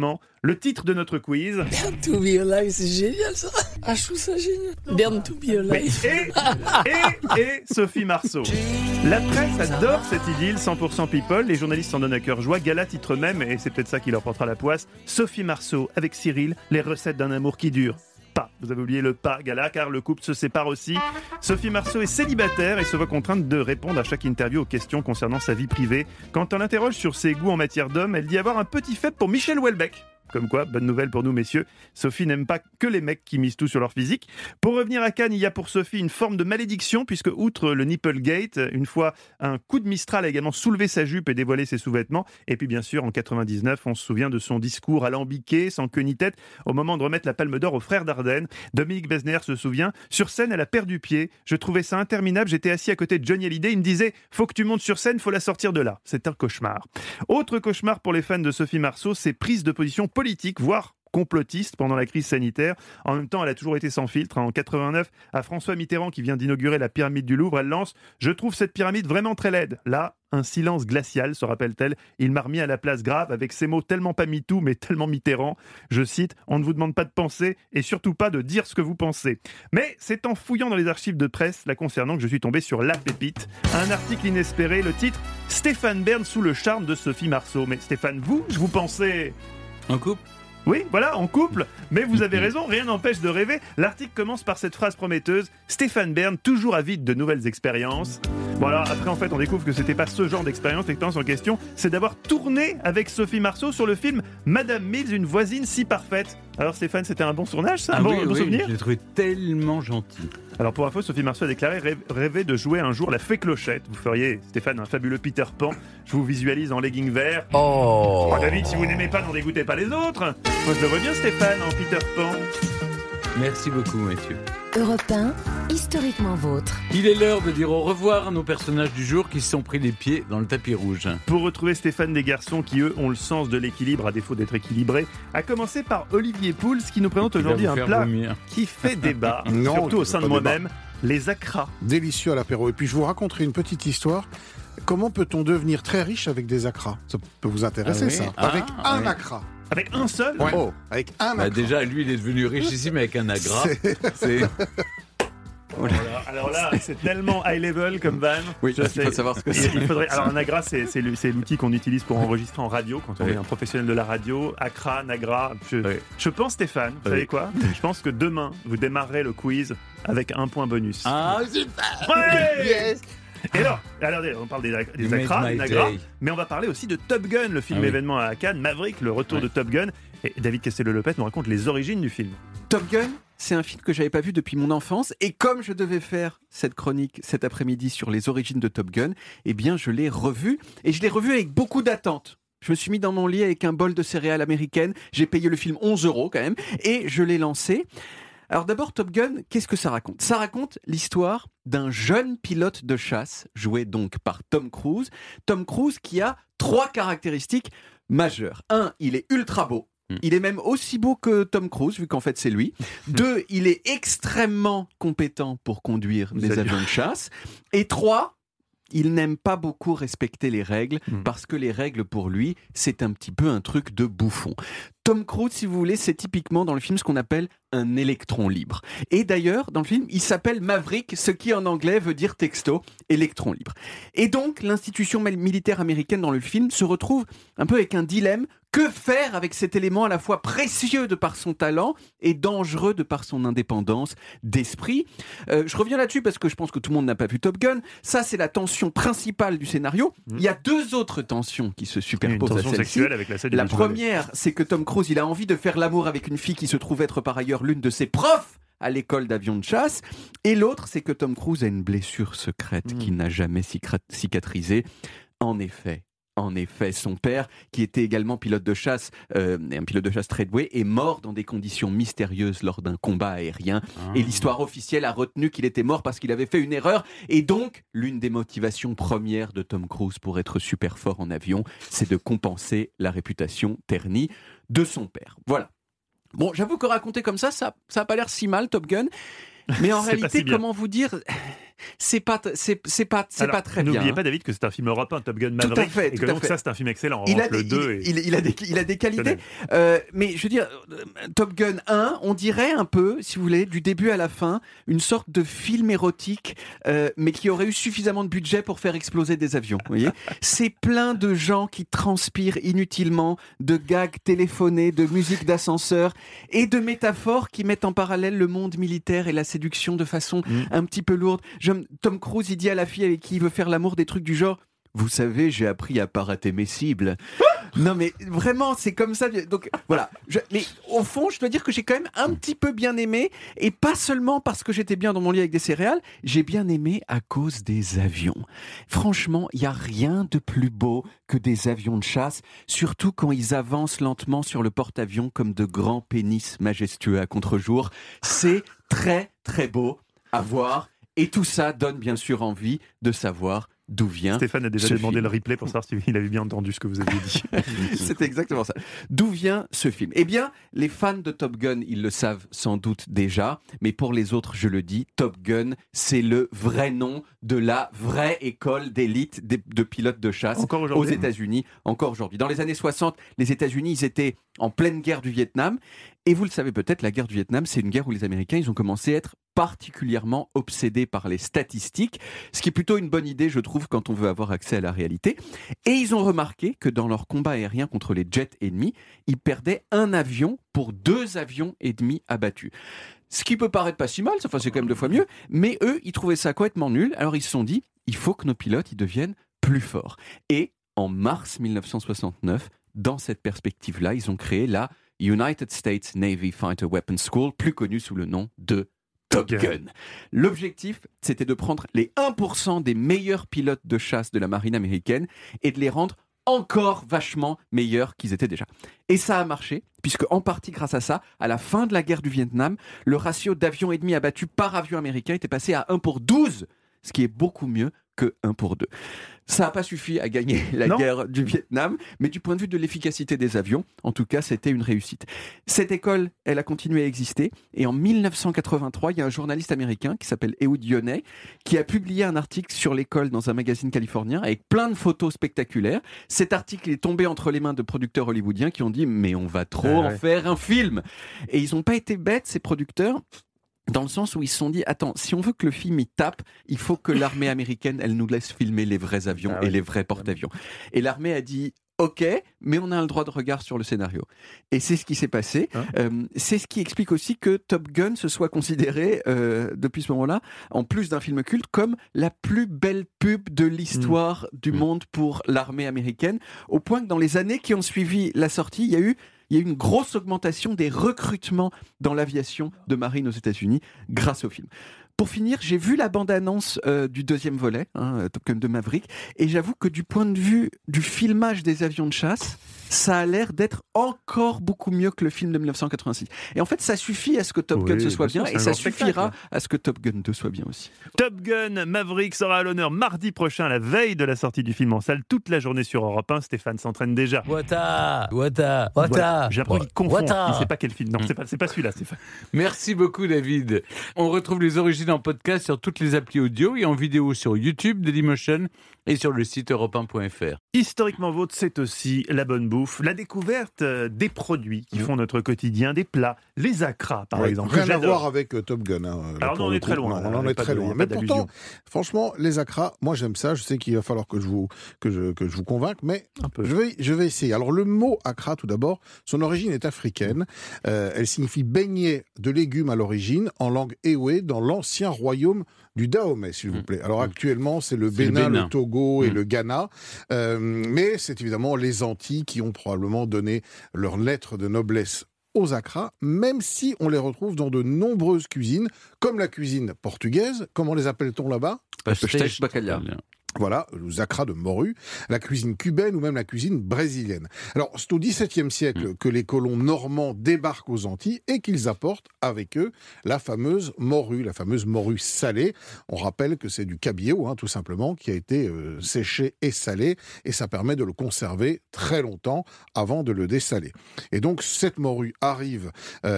le titre de notre quiz. Born to be alive, c'est génial ça. Ah, je trouve ça génial. Born to be alive. Et, et, et Sophie Marceau. La presse adore cette idylle cent pour cent people, les journalistes s'en donnent à cœur joie. Gala titre même, et c'est peut-être ça qui leur portera la poisse, Sophie Marceau avec Cyril, les recettes d'un amour qui dure. Pas. Vous avez oublié le pas, Gala, car le couple se sépare aussi. Sophie Marceau est célibataire et se voit contrainte de répondre à chaque interview aux questions concernant sa vie privée. Quand on l'interroge sur ses goûts en matière d'hommes, elle dit avoir un petit faible pour Michel Houellebecq. Comme quoi, bonne nouvelle pour nous, messieurs. Sophie n'aime pas que les mecs qui misent tout sur leur physique. Pour revenir à Cannes, il y a pour Sophie une forme de malédiction, puisque outre le Nipplegate, une fois, un coup de Mistral a également soulevé sa jupe et dévoilé ses sous-vêtements. Et puis, bien sûr, en quatre-vingt-dix-neuf, on se souvient de son discours alambiqué, sans queue ni tête, au moment de remettre la Palme d'Or aux frères Dardenne. Dominique Besnéer se souvient. Sur scène, elle a perdu pied. Je trouvais ça interminable. J'étais assis à côté de Johnny Hallyday. Il me disait « Faut que tu montes sur scène, faut la sortir de là ». C'est un cauchemar. Autre cauchemar pour les fans de Sophie Marceau, ses prises de position politiques, voire complotiste pendant la crise sanitaire. En même temps, elle a toujours été sans filtre. En quatre-vingt-neuf, à François Mitterrand qui vient d'inaugurer la pyramide du Louvre, elle lance « Je trouve cette pyramide vraiment très laide ». Là, un silence glacial, se rappelle-t-elle. Il m'a remis à la place grave avec ces mots tellement pas MeToo, mais tellement Mitterrand. Je cite « On ne vous demande pas de penser et surtout pas de dire ce que vous pensez ». Mais c'est en fouillant dans les archives de presse la concernant que je suis tombé sur la pépite. Un article inespéré, le titre « Stéphane Bern sous le charme de Sophie Marceau ». Mais Stéphane, vous, je vous pensais... En couple ? Oui, voilà, en couple. Mais vous avez raison, rien n'empêche de rêver. L'article commence par cette phrase prometteuse. Stéphane Bern, toujours avide de nouvelles expériences. Bon alors, après, en fait, on découvre que c'était pas ce genre d'expérience. L'expérience en question, c'est d'avoir tourné avec Sophie Marceau sur le film Madame Mills, une voisine si parfaite. Alors Stéphane, c'était un bon tournage, ça, un ah bon, oui, bon oui, souvenir. Je l'ai trouvé tellement gentil. Alors pour info, Sophie Marceau a déclaré rêver, rêver de jouer un jour la fée Clochette. Vous feriez, Stéphane, un fabuleux Peter Pan. Je vous visualise en legging vert. Oh, oh David, si vous n'aimez pas, n'en dégoûtez pas les autres. Moi je le vois bien Stéphane en Peter Pan. Merci beaucoup, Mathieu. Europe un, historiquement vôtre. Il est l'heure de dire au revoir à nos personnages du jour qui se sont pris les pieds dans le tapis rouge. Pour retrouver Stéphane, des garçons qui, eux, ont le sens de l'équilibre à défaut d'être équilibrés, à commencer par Olivier Pouls qui nous présente aujourd'hui un plat vomir. qui fait débat, non, surtout au sein de moi-même, débat. Les acras. Délicieux à l'apéro. Et puis je vous raconterai une petite histoire. Comment peut-on devenir très riche avec des acras ? Ça peut vous intéresser, ah oui ça. ah, Avec un oui. acra. Avec un seul ouais. Oh, avec un bah déjà, lui, il est devenu riche ici, mais avec un agra. C'est... c'est... Voilà. Alors là, c'est tellement high level comme van. Oui, il faut savoir ce que c'est. Il faudrait... Alors un agra, c'est, c'est, c'est l'outil qu'on utilise pour enregistrer en radio, quand on oui. est un professionnel de la radio. Acra, nagra. Je, oui. je pense, Stéphane, vous oui. savez quoi ? Je pense que demain, vous démarrerez le quiz avec un point bonus. Ah, super ouais yes. Et alors, alors, on parle des, des acras, des nagras, mais on va parler aussi de Top Gun, le film ah oui. événement à Cannes, Maverick, le retour ouais. de Top Gun. Et David Castello-Lopez nous raconte les origines du film. Top Gun, c'est un film que j'avais pas vu depuis mon enfance, et comme je devais faire cette chronique cet après-midi sur les origines de Top Gun, eh bien je l'ai revu, et je l'ai revu avec beaucoup d'attentes. Je me suis mis dans mon lit avec un bol de céréales américaines, j'ai payé le film onze euros quand même, et je l'ai lancé. Alors d'abord, Top Gun, qu'est-ce que ça raconte ? Ça raconte l'histoire d'un jeune pilote de chasse, joué donc par Tom Cruise. Tom Cruise qui a trois caractéristiques majeures. Un, il est ultra beau. Il est même aussi beau que Tom Cruise, vu qu'en fait c'est lui. Deux, il est extrêmement compétent pour conduire des Salut. avions de chasse. Et trois, il n'aime pas beaucoup respecter les règles, mmh. parce que les règles pour lui, c'est un petit peu un truc de bouffon. Tom Cruise, si vous voulez, c'est typiquement dans le film ce qu'on appelle un électron libre. Et d'ailleurs, dans le film, il s'appelle Maverick, ce qui en anglais veut dire texto, électron libre. Et donc, l'institution militaire américaine dans le film se retrouve un peu avec un dilemme. Que faire avec cet élément à la fois précieux de par son talent et dangereux de par son indépendance d'esprit ? euh, Je reviens là-dessus parce que je pense que tout le monde n'a pas vu Top Gun. Ça, c'est la tension principale du scénario. Mmh. Il y a deux autres tensions qui se superposent à celle-ci. Avec la, scène la première, c'est que Tom Cruise, il a envie de faire l'amour avec une fille qui se trouve être par ailleurs l'une de ses profs à l'école d'avion de chasse. Et l'autre, c'est que Tom Cruise a une blessure secrète mmh. qui n'a jamais cicatrisé. En effet, En effet, son père, qui était également pilote de chasse, euh, un pilote de chasse très doué, est mort dans des conditions mystérieuses lors d'un combat aérien. Ah. Et l'histoire officielle a retenu qu'il était mort parce qu'il avait fait une erreur. Et donc, l'une des motivations premières de Tom Cruise pour être super fort en avion, c'est de compenser la réputation ternie de son père. Voilà. Bon, j'avoue que raconter comme ça, ça n'a pas l'air si mal, Top Gun. Mais en réalité, si comment vous dire... c'est pas, c'est, c'est pas, c'est Alors, pas très bien. N'oubliez hein. pas, David, que c'est un film européen, Top Gun Maverick. Tout à fait, et tout que à donc fait. ça, c'est un film excellent. En Il a, revanche, le il, deux il, est... il, il a des, il a des qualités. Exceptionnel. Euh, mais je veux dire, euh, Top Gun un, on dirait un peu, si vous voulez, du début à la fin, une sorte de film érotique, euh, mais qui aurait eu suffisamment de budget pour faire exploser des avions. Vous voyez, c'est plein de gens qui transpirent inutilement, de gags téléphonés, de musique d'ascenseur et de métaphores qui mettent en parallèle le monde militaire et la séduction de façon mmh. un petit peu lourde. Je, Tom Cruise, il dit à la fille avec qui il veut faire l'amour des trucs du genre « Vous savez, j'ai appris à pas rater mes cibles. » Non mais vraiment, c'est comme ça. Donc voilà. Je, mais au fond, je dois dire que j'ai quand même un petit peu bien aimé, et pas seulement parce que j'étais bien dans mon lit avec des céréales, j'ai bien aimé à cause des avions. Franchement, il n'y a rien de plus beau que des avions de chasse, surtout quand ils avancent lentement sur le porte-avions comme de grands pénis majestueux à contre-jour. C'est très très beau à voir, et tout ça donne bien sûr envie de savoir d'où vient. Stéphane a déjà demandé film. le replay pour savoir s'il avait bien entendu ce que vous aviez dit. C'est exactement ça. D'où vient ce film ? Eh bien, les fans de Top Gun, ils le savent sans doute déjà, mais pour les autres, je le dis, Top Gun, c'est le vrai nom de la vraie école d'élite de, de pilotes de chasse aux États-Unis, encore aujourd'hui. Dans les années soixante, les États-Unis, ils étaient en pleine guerre du Vietnam. Et vous le savez peut-être, la guerre du Vietnam, c'est une guerre où les Américains, ils ont commencé à être particulièrement obsédés par les statistiques, ce qui est plutôt une bonne idée, je trouve, quand on veut avoir accès à la réalité. Et ils ont remarqué que dans leur combat aérien contre les jets ennemis, ils perdaient un avion pour deux avions et demi abattus. Ce qui peut paraître pas si mal, enfin c'est quand même deux fois mieux, mais eux, ils trouvaient ça complètement nul. Alors ils se sont dit, il faut que nos pilotes, ils deviennent plus forts. Et en mars dix-neuf cent soixante-neuf, dans cette perspective-là, ils ont créé la United States Navy Fighter Weapons School, plus connue sous le nom de Top Gun. L'objectif, c'était de prendre les un pour cent des meilleurs pilotes de chasse de la marine américaine et de les rendre encore vachement meilleurs qu'ils étaient déjà. Et ça a marché, puisque en partie grâce à ça, à la fin de la guerre du Vietnam, le ratio d'avions ennemis abattus par avion américain était passé à un pour douze, ce qui est beaucoup mieux que un pour deux. Ça n'a pas suffi à gagner la non. guerre du Vietnam, mais du point de vue de l'efficacité des avions, en tout cas, c'était une réussite. Cette école, elle a continué à exister, et en dix-neuf cent quatre-vingt-trois, il y a un journaliste américain qui s'appelle Ehud Yonay, qui a publié un article sur l'école dans un magazine californien avec plein de photos spectaculaires. Cet article est tombé entre les mains de producteurs hollywoodiens qui ont dit « mais on va trop ah, en ouais. faire un film !» Et ils n'ont pas été bêtes, ces producteurs, dans le sens où ils se sont dit, attends, si on veut que le film y tape, il faut que l'armée américaine, elle nous laisse filmer les vrais avions ah, et oui. les vrais porte-avions. Et l'armée a dit, ok, mais on a un droit de regard sur le scénario. Et c'est ce qui s'est passé. Hein euh, c'est ce qui explique aussi que Top Gun se soit considéré, euh, depuis ce moment-là, en plus d'un film culte, comme la plus belle pub de l'histoire mmh. du mmh. monde pour l'armée américaine, au point que dans les années qui ont suivi la sortie, il y a eu Il y a eu une grosse augmentation des recrutements dans l'aviation de marine aux États-Unis grâce au film. Pour finir, j'ai vu la bande-annonce euh, du deuxième volet, hein, Top Gun de Maverick, et j'avoue que du point de vue du filmage des avions de chasse, ça a l'air d'être encore beaucoup mieux que le film de dix-neuf cent quatre-vingt-six. Et en fait, ça suffit à ce que Top oui, Gun se soit bien, sûr, et ça suffira à ce que Top Gun deux soit bien aussi. Top Gun Maverick sera à l'honneur mardi prochain, la veille de la sortie du film en salle, toute la journée sur Europe un. Stéphane s'entraîne déjà. Wata, Wata, Wata. Voilà. J'ai l'impression qu'il confond. Wata. Il ne sait pas quel film. Non, c'est pas, c'est pas celui-là, Stéphane. Merci beaucoup, David. On retrouve les origines en podcast sur toutes les applis audio et en vidéo sur YouTube, Dailymotion et sur le site europe un point f r. Historiquement Vôtre, c'est aussi la bonne bouffe, la découverte des produits qui font notre quotidien, des plats, les acras par ouais, exemple. Rien à voir avec euh, Top Gun. Hein, Alors non, on est très loin. Non, on en est très loin. Mais pourtant, franchement, les acras, moi j'aime ça. Je sais qu'il va falloir que je vous que je que je vous convainque, mais je vais je vais essayer. Alors le mot acra, tout d'abord, son origine est africaine. Euh, elle signifie beignet de légumes à l'origine en langue Ewe dans l'ancien royaume du Dahomey, s'il vous plaît. Alors actuellement, c'est le, c'est Bénin, le Bénin, le Togo et mmh. le Ghana. Euh, mais c'est évidemment les Antilles qui ont probablement donné leur lettre de noblesse aux acras, même si on les retrouve dans de nombreuses cuisines, comme la cuisine portugaise. Comment les appelle-t-on là-bas ? Pastéis bacalhau. Voilà, les acras de morue, la cuisine cubaine ou même la cuisine brésilienne. Alors, c'est au XVIIe siècle que les colons normands débarquent aux Antilles et qu'ils apportent avec eux la fameuse morue, la fameuse morue salée. On rappelle que c'est du cabillaud, hein, tout simplement, qui a été euh, séché et salé, et ça permet de le conserver très longtemps avant de le dessaler. Et donc, cette morue arrive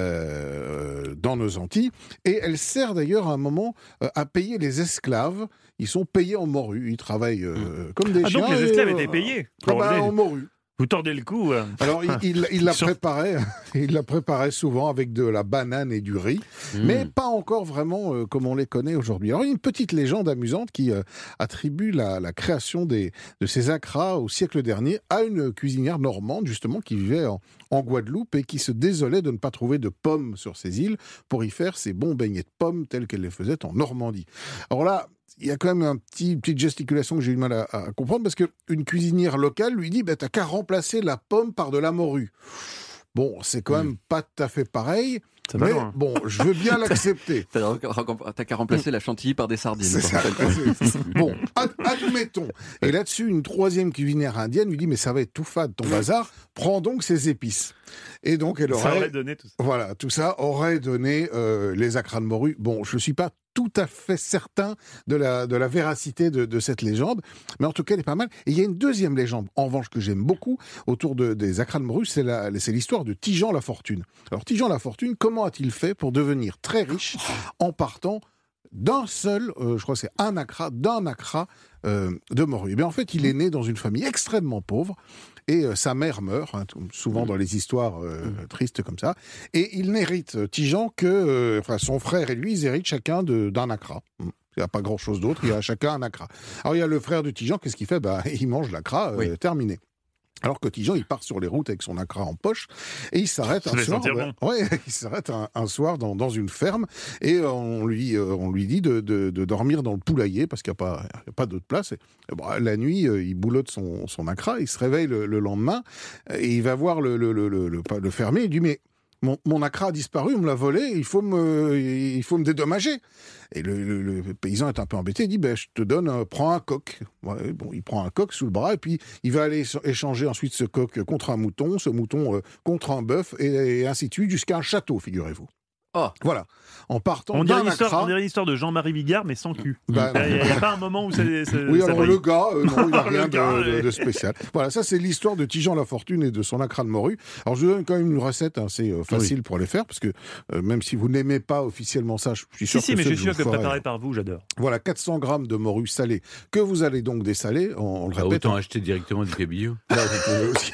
euh, dans nos Antilles, et elle sert d'ailleurs à un moment euh, à payer les esclaves. Ils sont payés en morue, ils travaillent euh, comme des ah, chiens. Donc les esclaves et, étaient payés ah bah, en morue. Vous tordez le cou. Euh. Alors il, il, il la préparait, il la préparait souvent avec de la banane et du riz, mmh. mais pas encore vraiment euh, comme on les connaît aujourd'hui. Alors il y a une petite légende amusante qui euh, attribue la, la création des, de ces acras au siècle dernier à une cuisinière normande justement qui vivait en, en Guadeloupe et qui se désolait de ne pas trouver de pommes sur ces îles pour y faire ses bons beignets de pommes tels qu'elle les faisait en Normandie. Alors là, il y a quand même un petit, une petite gesticulation que j'ai eu du mal à, à comprendre, parce qu'une cuisinière locale lui dit bah, « t'as qu'à remplacer la pomme par de la morue ». Bon, c'est quand même pas tout à fait pareil, ça mais loin. bon, je veux bien l'accepter. T'as qu'à remplacer la chantilly par des sardines. C'est ça. Bon, ad- admettons. Et là-dessus, une troisième cuisinière indienne lui dit « mais ça va être tout fade ton bazar, prends donc ces épices ». Et donc, elle aurait... Ça aurait donné tout ça. Voilà, tout ça aurait donné euh, les acras de morue. Bon, je ne suis pas tout à fait certain de la, de la véracité de, de cette légende, mais en tout cas, elle est pas mal. Et il y a une deuxième légende, en revanche, que j'aime beaucoup, autour de, des acras de morue, c'est, la, c'est l'histoire de Tijan la Fortune. Alors, Tijan la Fortune, comment a-t-il fait pour devenir très riche en partant d'un seul, euh, je crois que c'est un acra, d'un acra euh, de morue? Et bien, en fait, il est né dans une famille extrêmement pauvre, et euh, sa mère meurt, hein, souvent dans les histoires euh, tristes comme ça, et il n'hérite, Tijan, que euh, enfin, son frère et lui, ils héritent chacun de, d'un acra. Il n'y a pas grand-chose d'autre, il y a chacun un acra. Alors il y a le frère de Tijan, qu'est-ce qu'il fait? Bah, il mange l'acra, euh, oui. terminé. Alors que Tijan, il part sur les routes avec son acra en poche et il s'arrête un soir. Ben, bon. Ouais, il s'arrête un, un soir dans, dans une ferme et on lui, euh, on lui dit de, de, de dormir dans le poulailler parce qu'il n'y a pas, il y a pas d'autre place. Et, et bon, la nuit, euh, il boulotte son, son acra, il se réveille le, le lendemain et il va voir le, le, le, le, le, le fermier. Il dit mais Mon, mon acra a disparu, on me l'a volé, il faut me, il faut me dédommager. Et le, le, le paysan est un peu embêté, il dit ben, je te donne, euh, prends un coq. Ouais, bon, il prend un coq sous le bras et puis il va aller échanger ensuite ce coq contre un mouton, ce mouton euh, contre un bœuf et, et ainsi de suite jusqu'à un château, figurez-vous. Oh. Voilà. En partant on d'un dirait, acra... on dirait l'histoire de Jean-Marie Bigard, mais sans cul. Ben, il n'y a, a pas un moment où ça. ça oui, ça alors brille. le gars, euh, non, il n'a rien gars, de, de, de spécial. Voilà, ça c'est l'histoire de Tijan la Fortune et de son acra de morue. Alors je vous donne quand même une recette assez euh, facile oui. pour les faire, parce que euh, même si vous n'aimez pas officiellement ça, je suis sûr si, que si, mais je suis sûr que ferai. préparé par vous, j'adore. Voilà, quatre cents grammes de morue salée que vous allez donc dessaler. On, on le bah, répète. Autant on... acheter directement du cabillaud. Là, vous pouvez aussi.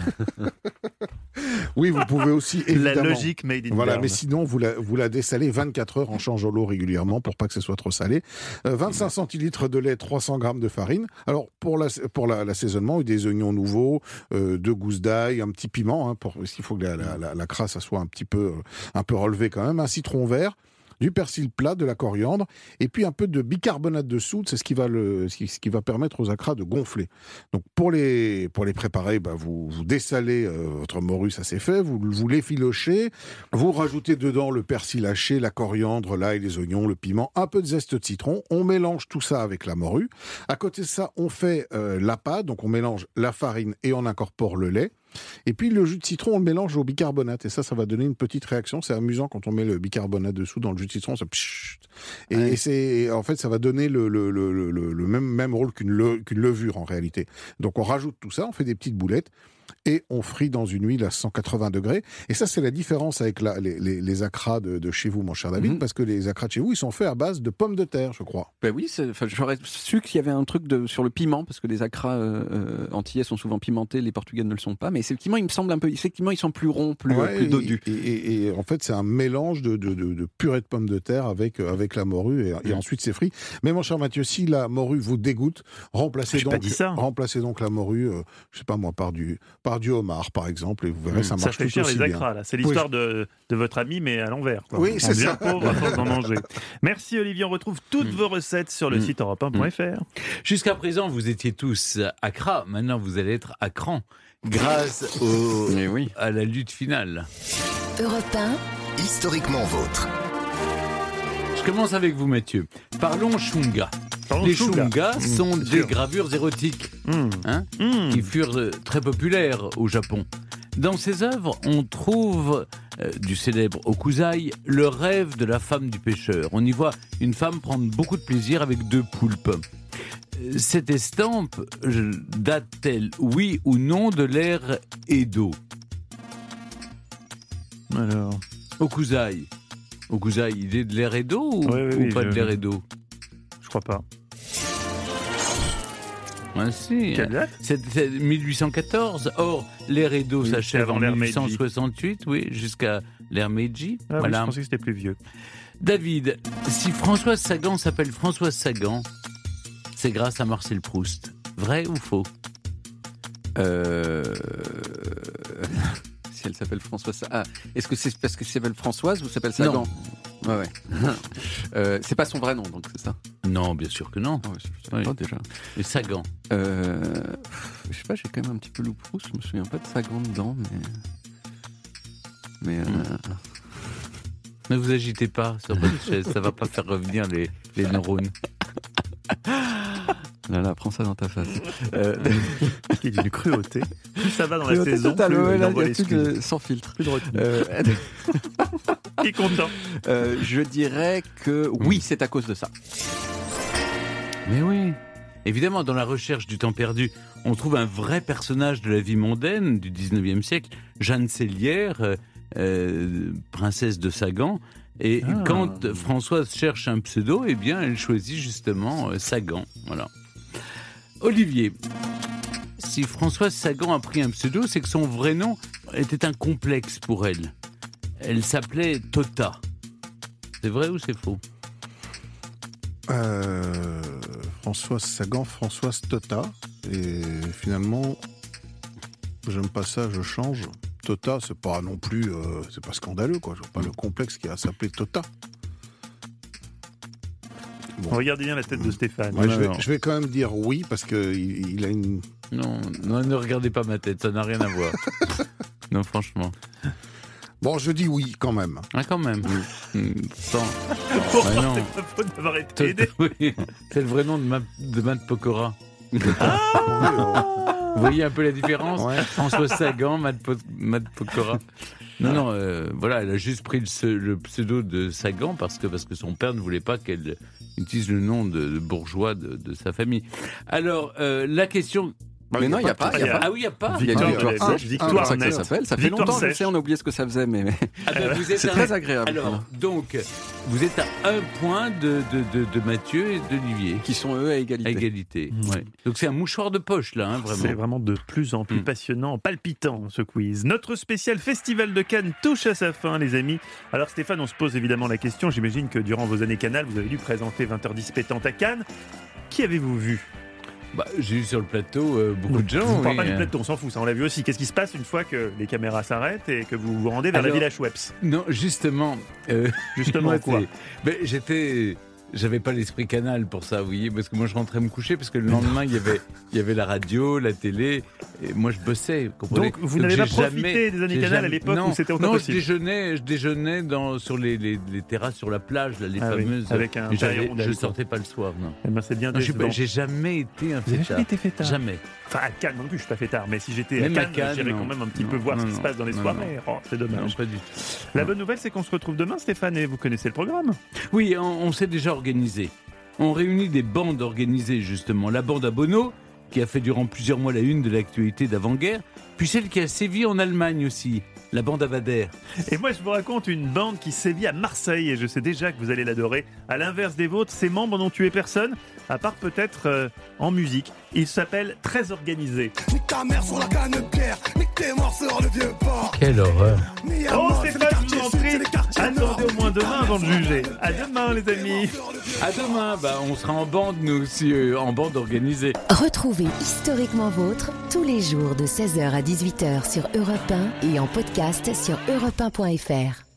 Oui, vous pouvez aussi, évidemment. La logique made in Voilà, Berne. mais sinon, vous la, vous la dessalez vingt-quatre heures en changeant l'eau régulièrement pour pas que ce soit trop salé. Euh, vingt-cinq centilitres de lait, trois cents grammes de farine. Alors, pour, la, pour la, l'assaisonnement, des oignons nouveaux, euh, deux gousses d'ail, un petit piment, hein, pour, parce qu'il faut que la, la, la, la crasse ça soit un petit peu, un peu relevée quand même, un citron vert, du persil plat, de la coriandre, et puis un peu de bicarbonate de soude, c'est ce qui va, le, ce qui, ce qui va permettre aux acras de gonfler. Donc pour les, pour les préparer, bah vous, vous dessalez euh, votre morue, ça c'est fait, vous, vous l'effilochez, vous rajoutez dedans le persil haché, la coriandre, l'ail, les oignons, le piment, un peu de zeste de citron, on mélange tout ça avec la morue. À côté de ça, on fait euh, la pâte, donc on mélange la farine et on incorpore le lait. Et puis le jus de citron, on le mélange au bicarbonate. Et ça, ça va donner une petite réaction. C'est amusant quand on met le bicarbonate dessous dans le jus de citron. Ça pshht. Et, ouais. et c'est, en fait, ça va donner le, le, le, le, le même, même rôle qu'une, le, qu'une levure en réalité. Donc on rajoute tout ça, on fait des petites boulettes. Et on frit dans une huile à cent quatre-vingts degrés. Et ça, c'est la différence avec la, les, les, les acras de, de chez vous, mon cher David, mmh. parce que les acras de chez vous, ils sont faits à base de pommes de terre, je crois. Ben oui, j'aurais su qu'il y avait un truc de, sur le piment, parce que les acras euh, antillais sont souvent pimentés, les portugais ne le sont pas. Mais effectivement, il me semble un peu, effectivement, ils sont plus ronds, plus, ouais, plus dodus. Et, et, et en fait, c'est un mélange de, de, de, de purée de pommes de terre avec, avec la morue, et, et mmh. ensuite c'est frit. Mais mon cher Mathieu, si la morue vous dégoûte, remplacez, donc, remplacez donc la morue, euh, je sais pas moi, par du, par du homard, par exemple, et vous verrez, ça marche tout aussi bien. Ça fait cher les acras, là. C'est l'histoire oui. de, de votre ami, mais à l'envers. Quoi. Oui, c'est ça. Pauvre à force d'en manger. Merci Olivier, on retrouve toutes mmh. vos recettes sur le mmh. site europe un point f r. Jusqu'à présent, vous étiez tous à Cras, maintenant vous allez être à cran, grâce au, oui. à la lutte finale. Europe un, historiquement vôtre. Je commence avec vous Mathieu. Parlons Chunga. Les shunga sont mmh, des sûr. gravures érotiques mmh. Hein, mmh. qui furent très populaires au Japon. Dans ces œuvres, on trouve euh, du célèbre Okuzai, le rêve de la femme du pêcheur. On y voit une femme prendre beaucoup de plaisir avec deux poulpes. Cette estampe date-t-elle, oui ou non, de l'ère Edo? Alors, Okuzai. Okuzai, il est de l'ère Edo ou, oui, oui, ou oui, pas je... de l'ère Edo? Je crois pas. Ah, si. Quelle date? C'est, c'est mille huit cent quatorze. Or, l'ère Edo oui, s'achève en mille huit cent soixante-huit, oui, jusqu'à l'ère Meiji. Ah, voilà. Oui, je pensais que c'était plus vieux. David, si Françoise Sagan s'appelle Françoise Sagan, c'est grâce à Marcel Proust. Vrai ou faux? Euh... Si elle s'appelle Françoise... Ah, est-ce que c'est parce que ça s'appelle Françoise ou s'appelle Sagan? Non. Ouais, ouais. euh, c'est pas son vrai nom, donc c'est ça? Non, bien sûr que non. Oh, je sais oui. pas déjà. Et Sagan euh... Je sais pas, j'ai quand même un petit peu loup Proust. Je me souviens pas de Sagan dedans, mais... Mais... Euh... Mmh. Ne vous agitez pas sur votre chaise, ça va pas faire revenir les, les neurones. Là, là, prends ça dans ta face. Euh... Il y a d'une cruauté. Plus ça va dans cruauté la saison, totale, plus ouais, là, il y a plus de... sans filtre. Plus de retenue. Euh... Qui est content euh, Je dirais que oui, c'est à cause de ça. Mais oui. Évidemment, dans la recherche du temps perdu, on trouve un vrai personnage de la vie mondaine du dix-neuvième siècle, Jeanne Sellière, euh, euh, princesse de Sagan. Et ah. quand Françoise cherche un pseudo, eh bien, elle choisit justement euh, Sagan. Voilà. Olivier, si Françoise Sagan a pris un pseudo, c'est que son vrai nom était un complexe pour elle. Elle s'appelait Tota. C'est vrai ou c'est faux? euh, Françoise Sagan, Françoise Tota. Et finalement, j'aime pas ça, je change. Tota, c'est pas non plus, euh, c'est pas scandaleux, quoi. Je vois pas le complexe qui a s'appelé Tota. Bon. Regardez bien la tête de Stéphane. Ouais, je, vais, je vais quand même dire oui, parce qu'il il a une... Non, non, ne regardez pas ma tête, ça n'a rien à voir. Non, franchement. Bon, je dis oui, quand même. Ah, quand même. Oui. Bon. Pourquoi bah, c'est pas faute d'avoir été aidé? Oui, c'est le vrai nom de, ma, de Matt Pokora. Ah. Vous voyez un peu la différence? Ouais. François Sagan, Matt, po- Matt Pokora. Non, non, euh, voilà, elle a juste pris le, le pseudo de Sagan parce que, parce que son père ne voulait pas qu'elle utilise le nom de, de bourgeois de, de sa famille. Alors, euh, la question... Mais non, il n'y a, a pas. Y a ah oui, il n'y a pas. Victoire, Victoire, Victoire, Victoire, ça, ça s'appelle. Ça fait Victoire longtemps, sèche. Je sais, on a oublié ce que ça faisait, mais, mais... Ah ben, vous êtes c'est un... très agréable. Alors, donc, vous êtes à un point de, de, de, de Mathieu et d'Olivier. Qui sont eux à égalité. À égalité, mmh. ouais. Donc c'est un mouchoir de poche, là, hein, vraiment. C'est vraiment de plus en plus mmh. passionnant, palpitant, ce quiz. Notre spécial Festival de Cannes touche à sa fin, les amis. Alors Stéphane, on se pose évidemment la question. J'imagine que durant vos années Canal, vous avez dû présenter vingt heures dix pétantes à Cannes. Qui avez-vous vu? Bah, j'ai eu sur le plateau euh, beaucoup Donc, de gens. Je ne parle oui. pas du plateau, on s'en fout, ça on l'a vu aussi. Qu'est-ce qui se passe une fois que les caméras s'arrêtent et que vous vous rendez vers Alors, la Villa Schweppes? Non, justement. Euh, justement moi, quoi ben, J'étais... J'avais pas l'esprit Canal pour ça, vous voyez, parce que moi je rentrais me coucher, parce que le lendemain il y avait, il y avait la radio, la télé, et moi je bossais. Comprenez. Donc vous n'avez pas profité jamais, des années Canal jamais, à l'époque non, où c'était encore non, possible? Non, je déjeunais, je déjeunais dans, sur les, les, les terrasses sur la plage, là, les ah fameuses. Oui, avec un je sortais pas le soir, non. Eh ben, c'est bien non, j'ai, j'ai jamais été un fêtard. Jamais été fêtard. Jamais. Enfin, à Cannes non plus, je suis pas fêtard, mais si j'étais Même à Cannes, Cannes j'irais non. quand même un petit non, peu voir non, ce qui non, se passe dans les non, soirées. Non. Oh, c'est dommage. Non, pas du tout. La bonne nouvelle, c'est qu'on se retrouve demain, Stéphane, et vous connaissez le programme. Oui, on, on s'est déjà organisé. On réunit des bandes organisées, justement. La bande à Bono, qui a fait durant plusieurs mois la une de l'actualité d'avant-guerre, puis celle qui a sévi en Allemagne aussi, la bande à Bader. Et moi, je vous raconte une bande qui sévit à Marseille, et je sais déjà que vous allez l'adorer. À l'inverse des vôtres, ces membres n'ont tué personne, à part peut-être euh, en musique. Ils s'appellent Très Organisés. Nique ta mère sur la canne de pierre, nique tes morts sur le vieux port. Quelle horreur. Oh, c'est pas, je vous en prie. Attendez au moins demain avant de juger. À demain, les amis. À demain, bah, on sera en bande, nous aussi, euh, en bande organisée. Retrouvez Historiquement Vôtre tous les jours de seize heures à dix-huit heures sur Europe un et en podcast sur europe un point f r.